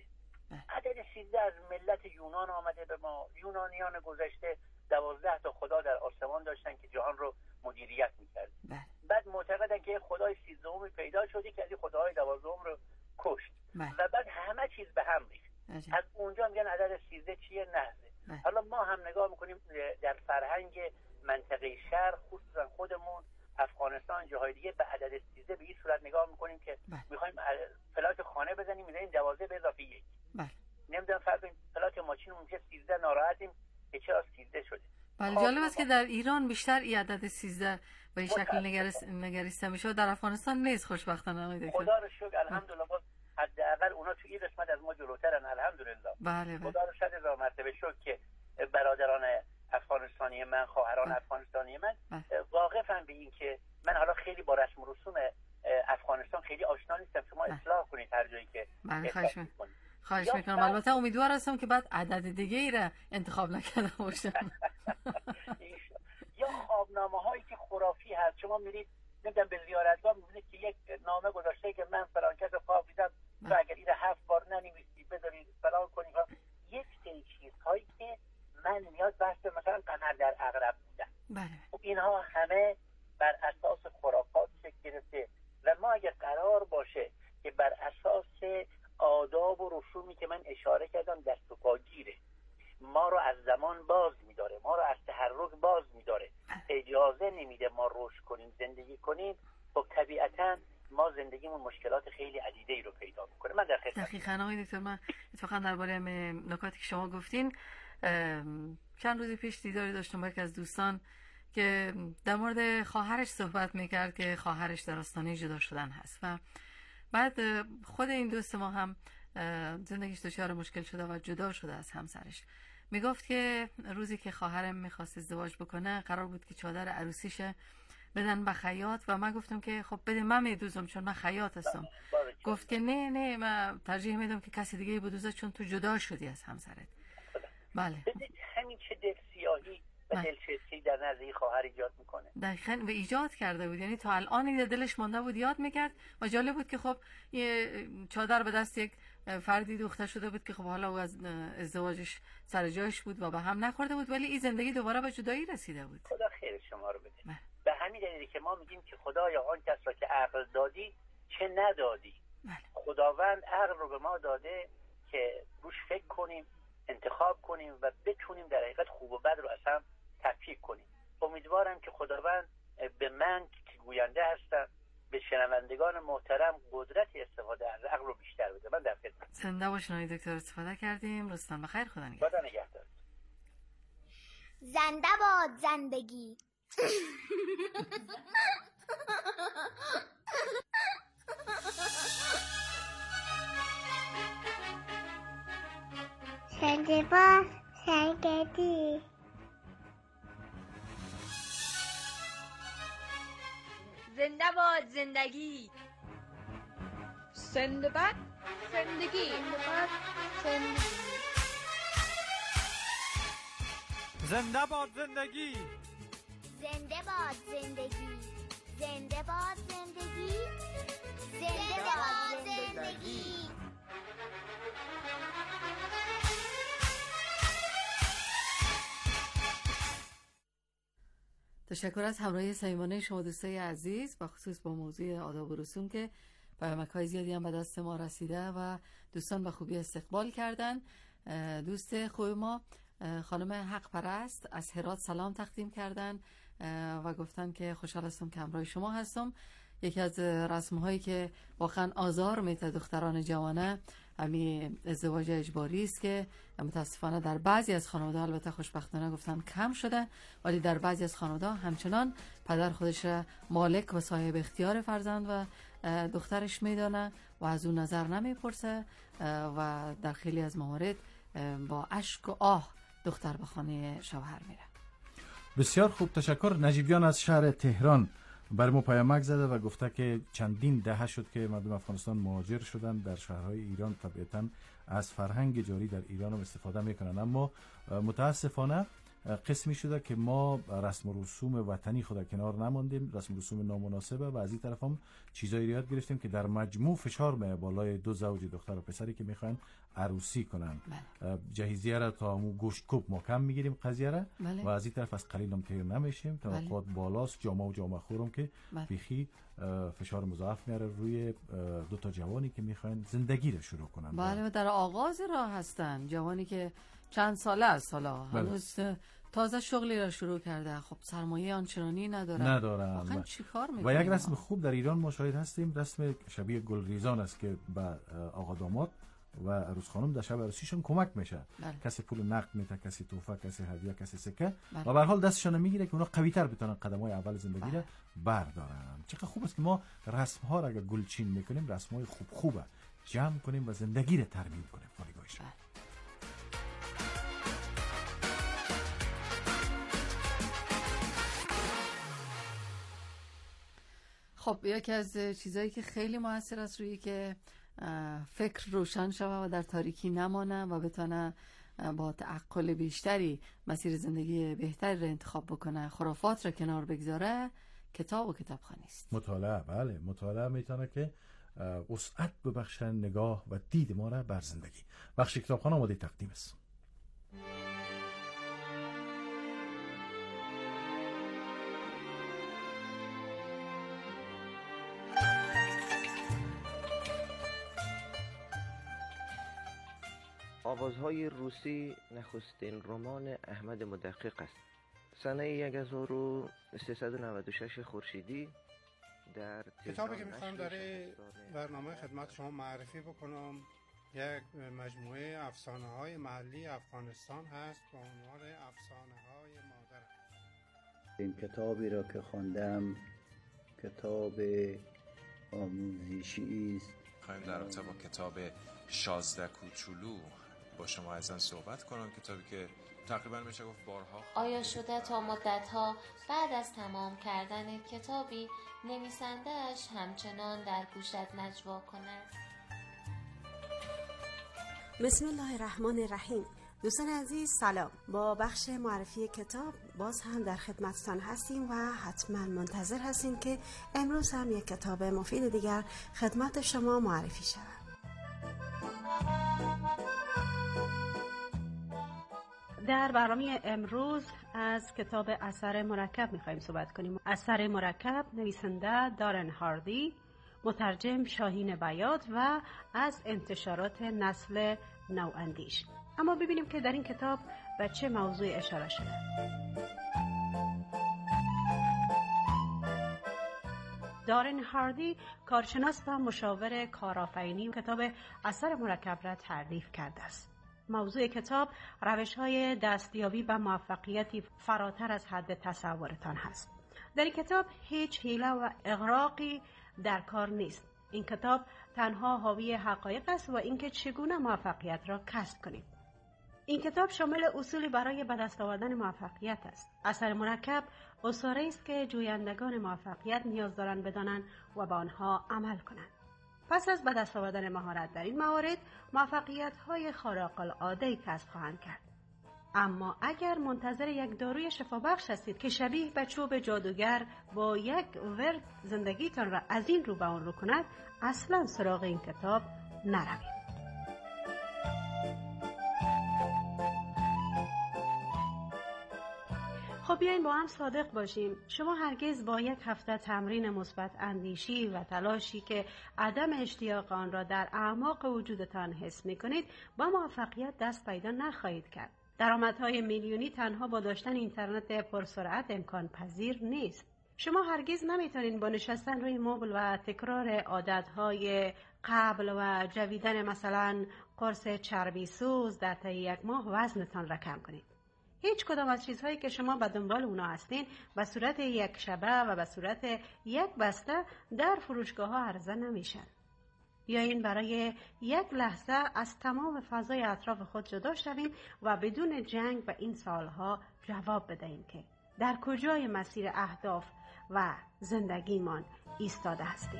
عدد سیزده از ملت یونان آمده به ما. یونانیان گذشته دوازده تا خدا در آسمان داشتن که جهان رو مدیریت میکرد. بعد معتقدن که خدای سیزدهمی پیدا شد که از این خداهای دوازدهم رو کشت و بعد همه چیز به هم ریخت. از اونجا میگن عدد سیزده چیه؟ نحوه. حالا ما هم نگاه میکنیم در فرهنگ منطقه شرق، خصوصا خودمون افغانستان جاهای دیگه، به عدد سیزده به این صورت نگاه میکنیم که میخوایم پلاک خانه بزنیم میذاریم دوازده به اضافه یک. نمیدونم فرض کنیم پلاک ماشین میشه سیزده، ناراحتیم که چرا سیزده شده. بله جالب است که در ایران بیشتر این عدد سیزده به این شکل نگرست نگریسته میشه، در افغانستان نیست خوشبختانه. خدا رو شکر الحمدلله. باز حداقل اونا تو این قسمت از ما جلوترن الحمدلله. بله بله. خدا رو صد هزار مرتبه شکر که برادران افغانستانی من، خواهران افغانستانی من واقفن به این که من حالا خیلی با رسم و رسوم افغانستان خیلی آشنا نیستم. شما اصلاح کنید هر جایی که بله. خواهش میکنم. خواهش میکنم. البته امیدوار هستم که بعد عدد دیگه ای را انتخاب نکرده باشم. یا خوابنامه هایی که خرافی هست. شما میرید نمیدونم به زیارتگاه میبینید که یک نامه گذاشته که من فلان کس خواب دیدم و اگر این هفت بار ننویسی بذارید فلان کنید. یک سری چیزهایی که من میاد بحث مثلا قمر در عقرب بودن. بله. خب اینها همه بر اساس خرافات شکل گرفته و ما اگر قرار باشه که بر اساس آداب و رسومی که من اشاره کردم دست و پاگیره، ما رو از زمان باز میداره، ما رو از تحرک باز میداره، اجازه نمیده ما رشد کنیم، زندگی کنیم، خب طبیعتاً ما زندگیمون مشکلات خیلی عدیده‌ای رو پیدا میکنه. من در خدمت. دقیقاً آقای دکتر، من اتفاقاً درباره نکاتی که شما گفتین چند روز پیش دیداری داشتم با یک از دوستان که در مورد خواهرش صحبت میکرد که خواهرش در آستانه جدا شدن هست و بعد خود این دوست ما هم زندگیش دچار مشکل شده و جدا شده از همسرش. میگفت که روزی که خواهرم میخواست ازدواج بکنه قرار بود که چادر عروسیش بدن به خیاط و من گفتم که خب بده من میدوزم چون من خیاط هستم. گفت که نه نه من ترجیح میدم که کسی دیگه بدوزه چون تو جدا شدی از همسرت. بله. همین چه دل سیاهی و دلچسبی در نزد خواهر ایجاد میکنه. دقیقاً و ایجاد کرده بود، یعنی تا الان این دلش مونده بود یاد میکرد و جالب بود که خب یه چادر به دست یک فردی دوخته شده بود که خب حالا او از ازدواجش سر جایش بود و به هم نخورده بود ولی این زندگی دوباره به جدایی رسیده بود. خدا خیر شما رو بده. مه. به همین دلیلی که ما میگیم که خدایا آن کس را که عقل دادی چه ندادی. مه. خداوند عقل رو به ما داده که روش فکر کنیم، انتخاب کنیم و بتونیم در حقیقت خوب و بد رو اصلا تفکیک کنیم. امیدوارم که خداوند به من که گوینده هستم، به شنوندگان محترم قدرت استفاده از عقل رو بیشتر بده. من در خدمت. زنده باشین دکتر، استفاده کردیم. روزتان بخیر. خدا نگهدار. خدا نگهدار. زنده باد زندگی. زنده باد زندگی. زنده باد زندگی. زنده باد زندگی. زنده باد زندگی. زنده باد زندگی. زنده باد زندگی. زنده باد زندگی. تشکر از همراهی صمیمانه شما دوستای عزیز، و خصوص با موضوع آداب و رسوم که پیامک‌های زیادی هم به دست ما رسیده و دوستان به خوبی استقبال کردن. دوست خوب ما خانم حق پرست از هرات سلام تقدیم کردن و گفتن که خوشحال هستم که همراه شما هستم. یکی از رسم‌هایی که واقعا آزار میده دختران جوانه همین ازدواج اجباری است که متاسفانه در بعضی از خانواده، البته خوشبختانه گفتن کم شده، ولی در بعضی از خانواده همچنان پدر خودش را مالک و صاحب اختیار فرزند و دخترش میدانه و از اون نظر نمیپرسه و در خیلی از موارد با اشک و آه دختر به خانه شوهر میره. بسیار خوب، تشکر. نجیبیان از شهر تهران بر ما پیامک زده و گفته که چندین دهه شد که مردم افغانستان مهاجر شدن در شهرهای ایران، طبیعتاً از فرهنگ جاری در ایران هم استفاده میکنن، اما متاسفانه قسمی شده که ما رسم و رسوم وطنی خود کنار نماندیم، رسم و رسوم نامناسبه، و از این طرف هم چیزایی یاد گرفتیم که در مجموع فشار میاد بالای دو زوج دختر و پسری که میخوان عروسی کنن. جهیزیه را تا مو گوشت کوب ما کم میگیریم قضیه را، بله. و از این طرف از قلیل هم تیر نمیشیم، توقعات بالاست، جامعه و جامعه خورم که بیخی فشار مضاعف میاره روی دو تا جوانی که میخوان زندگی را شروع کنن. بله، و در آغاز راه هستن، جوانی که چند ساله است، حالا هنوز تازه شغلی را شروع کرده، خب سرمایه آنچنانی ندارن ندارن واقعا چیکار میکنن؟ و یک رسم خوب در ایران ما شاهد هستیم، رسم شبیه گلریزان است که به آقا داماد و عروس خانم در شب عروسیشون کمک میشه. بله. کسی پول نقد میده، کسی تحفه، کسی هدیه، کسی سکه، بله. و به هر حال دستشون میگیره که اونا قوی تر بتونن قدم‌های اول زندگی را بردارن. چقدر خوب است که ما رسم ها را اگر گلچین میکنیم، رسم های خوب خوبه جمع کنیم و زندگی را ترمیم کنیم. فاریگاهش بله. خب یکی از چیزایی که خیلی موثر است روی که فکر روشن شود و در تاریکی نمانه و بتونه با تعقل بیشتری مسیر زندگی بهتری را انتخاب بکنه، خرافات را کنار بگذاره، کتاب و کتابخوانی است. مطالعه، بله، مطالعه میتونه که وسعت ببخشه نگاه و دید ما را بر زندگی. بخش کتابخانه آماده تقدیم است. آوازهای روسی نخستین رمان احمد مدقق است. سنه هزار و سیصد و نود و شش خورشیدی در کتابی که میخوام در برنامه خدمت شما معرفی بکنم یک مجموعه افسانه های محلی افغانستان هست با عنوان افسانه های مادر. این کتابی را که خواندم کتاب آموزشی است. خواهیم در رابطه با کتاب شازده کوچولو با شما ازن صحبت کنم، کتابی که تقریبا میشه گفت بارها آیا شده تا مدتها بعد از تمام کردن کتابی نویسنده‌اش همچنان در گوشت نجوا کند؟ بسم الله الرحمن الرحیم. دوستان عزیز سلام. با بخش معرفی کتاب باز هم در خدمتتان هستیم و حتما منتظر هستیم که امروز هم یک کتاب مفید دیگر خدمت شما معرفی شود. در برنامه امروز از کتاب اثر مرکب می‌خوایم صحبت کنیم. اثر مرکب نویسنده دارن هاردی، مترجم شاهین بیات و از انتشارات نسل نواندیش. اما ببینیم که در این کتاب به چه موضوع اشاره شده. دارن هاردی کارشناس و مشاور کارآفرینی کتاب اثر مرکب را تألیف کرده است. موضوع کتاب روش‌های دستیابی به موفقیتی فراتر از حد تصورتان هست. در این کتاب هیچ حیله و اغراقی در کار نیست. این کتاب تنها حاوی حقایق است و اینکه چگونه موفقیت را کسب کنید. این کتاب شامل اصولی برای به دست آوردن موفقیت است. اثر مرکب اسطوره‌ای است که جویندگان موفقیت نیاز دارند بدانند و به آنها عمل کنند. پس از به دست آوردن مهارت در این موارد، موفقیت‌های خارق‌العاده کسب خواهند کرد. اما اگر منتظر یک داروی شفابخش هستید که شبیه به چوب جادوگر با یک ورد زندگیتان را از این رو به آن رو کند، اصلا سراغ این کتاب نروید. خب بیاین با هم صادق باشیم. شما هرگز با یک هفته تمرین مثبت اندیشی و تلاشی که عدم اشتیاق آن را در اعماق وجودتان حس می‌کنید، با موفقیت دست پیدا نخواهید کرد. درآمدهای میلیونی تنها با داشتن اینترنت پرسرعت امکان پذیر نیست. شما هرگز نمیتونید با نشستن روی مبل و تکرار عادتهای قبل و جویدن مثلا قرص چربی سوز در طی یک ماه وزنتان را کم کنید. هیچ کدام از چیزهایی که شما به دنبال اونا هستین به صورت یک شبه و به صورت یک بسته در فروشگاه ها عرضه نمیشن. بیایین برای یک لحظه از تمام فضای اطراف خود جدا شویم و بدون جنگ به این سوالها جواب بدهیم که در کجای مسیر اهداف و زندگیمان ایستاده هستیم.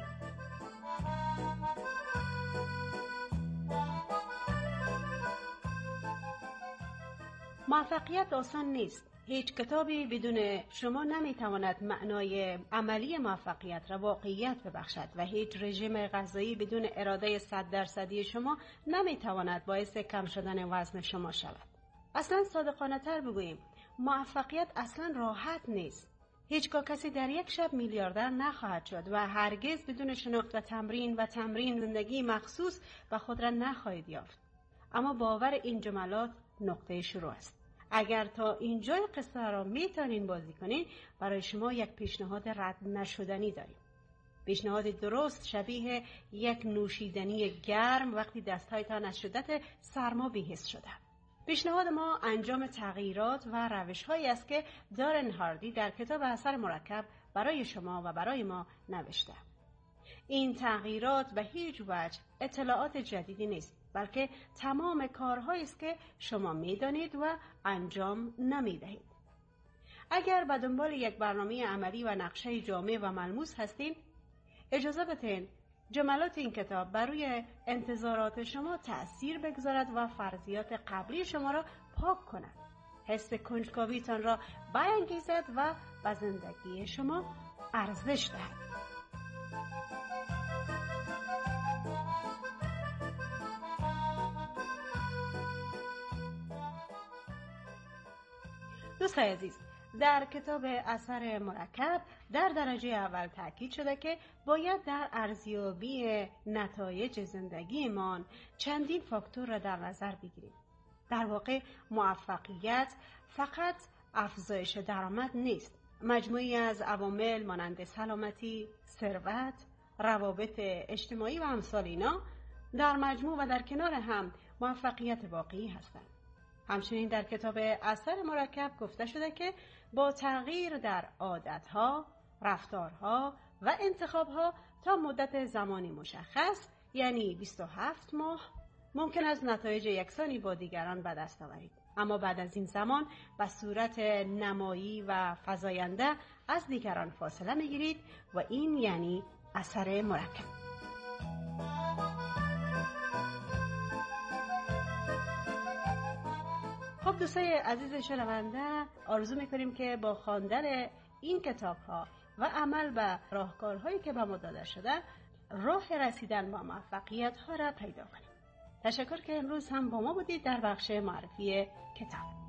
موفقیت آسان نیست. هیچ کتابی بدون شما نمیتواند معنای عملی موفقیت را واقعیت ببخشد و هیچ رژیم غذایی بدون اراده صد درصدی شما نمیتواند باعث کم شدن وزن شما شود. اصلا صادقانه تر بگوییم، موفقیت اصلا راحت نیست. هیچگاه کسی در یک شب میلیاردر نخواهد شد و هرگز بدون شناخت و تمرین و تمرین زندگی مخصوص به خود را نخواهید یافت. اما باور این جملات نقطه شروع است. اگر تا اینجای قصه را میتونین بازی کنین، برای شما یک پیشنهاد رد نشدنی داریم. پیشنهاد درست شبیه یک نوشیدنی گرم وقتی دستهایتان از شدت سرما بی‌حس شده. پیشنهاد ما انجام تغییرات و روش‌هایی است که دارن هاردی در کتاب اثر مرکب برای شما و برای ما نوشته. این تغییرات به هیچ وجه اطلاعات جدیدی نیست، بلکه تمام کارهایی است که شما می‌دانید و انجام نمی‌دهید. اگر به دنبال یک برنامه عملی و نقشه جامع و ملموس هستین، اجازه بدین جملات این کتاب بر روی انتظارات شما تأثیر بگذارد و فرضیات قبلی شما را پاک کند. حس کنجکاویتان را برانگیزد و به زندگی شما ارزش دهد. دوستای عزیز، در کتاب اثر مرکب در درجه اول تاکید شده که باید در ارزیابی نتایج زندگیمان چندین فاکتور را در نظر بگیریم. در واقع موفقیت فقط افزایش درآمد نیست. مجموعی از عوامل مانند سلامتی، ثروت، روابط اجتماعی و امثال اینا در مجموع و در کنار هم موفقیت واقعی هستند. همچنین در کتاب اثر مرکب گفته شده که با تغییر در عادتها، رفتارها و انتخابها تا مدت زمانی مشخص، یعنی بیست و هفت ماه، ممکن است نتایج یکسانی با دیگران به دست آورید. اما بعد از این زمان به صورت نمایی و فزاینده از دیگران فاصله میگیرید و این یعنی اثر مرکب. خب دوستای عزیز شنونده، آرزو میکنیم که با خواندن این کتاب ها و عمل به راهکارهایی که به ما داده شده، راه رسیدن به موفقیت ها را پیدا کنیم. تشکر که امروز هم با ما بودید در بخش معرفی کتاب.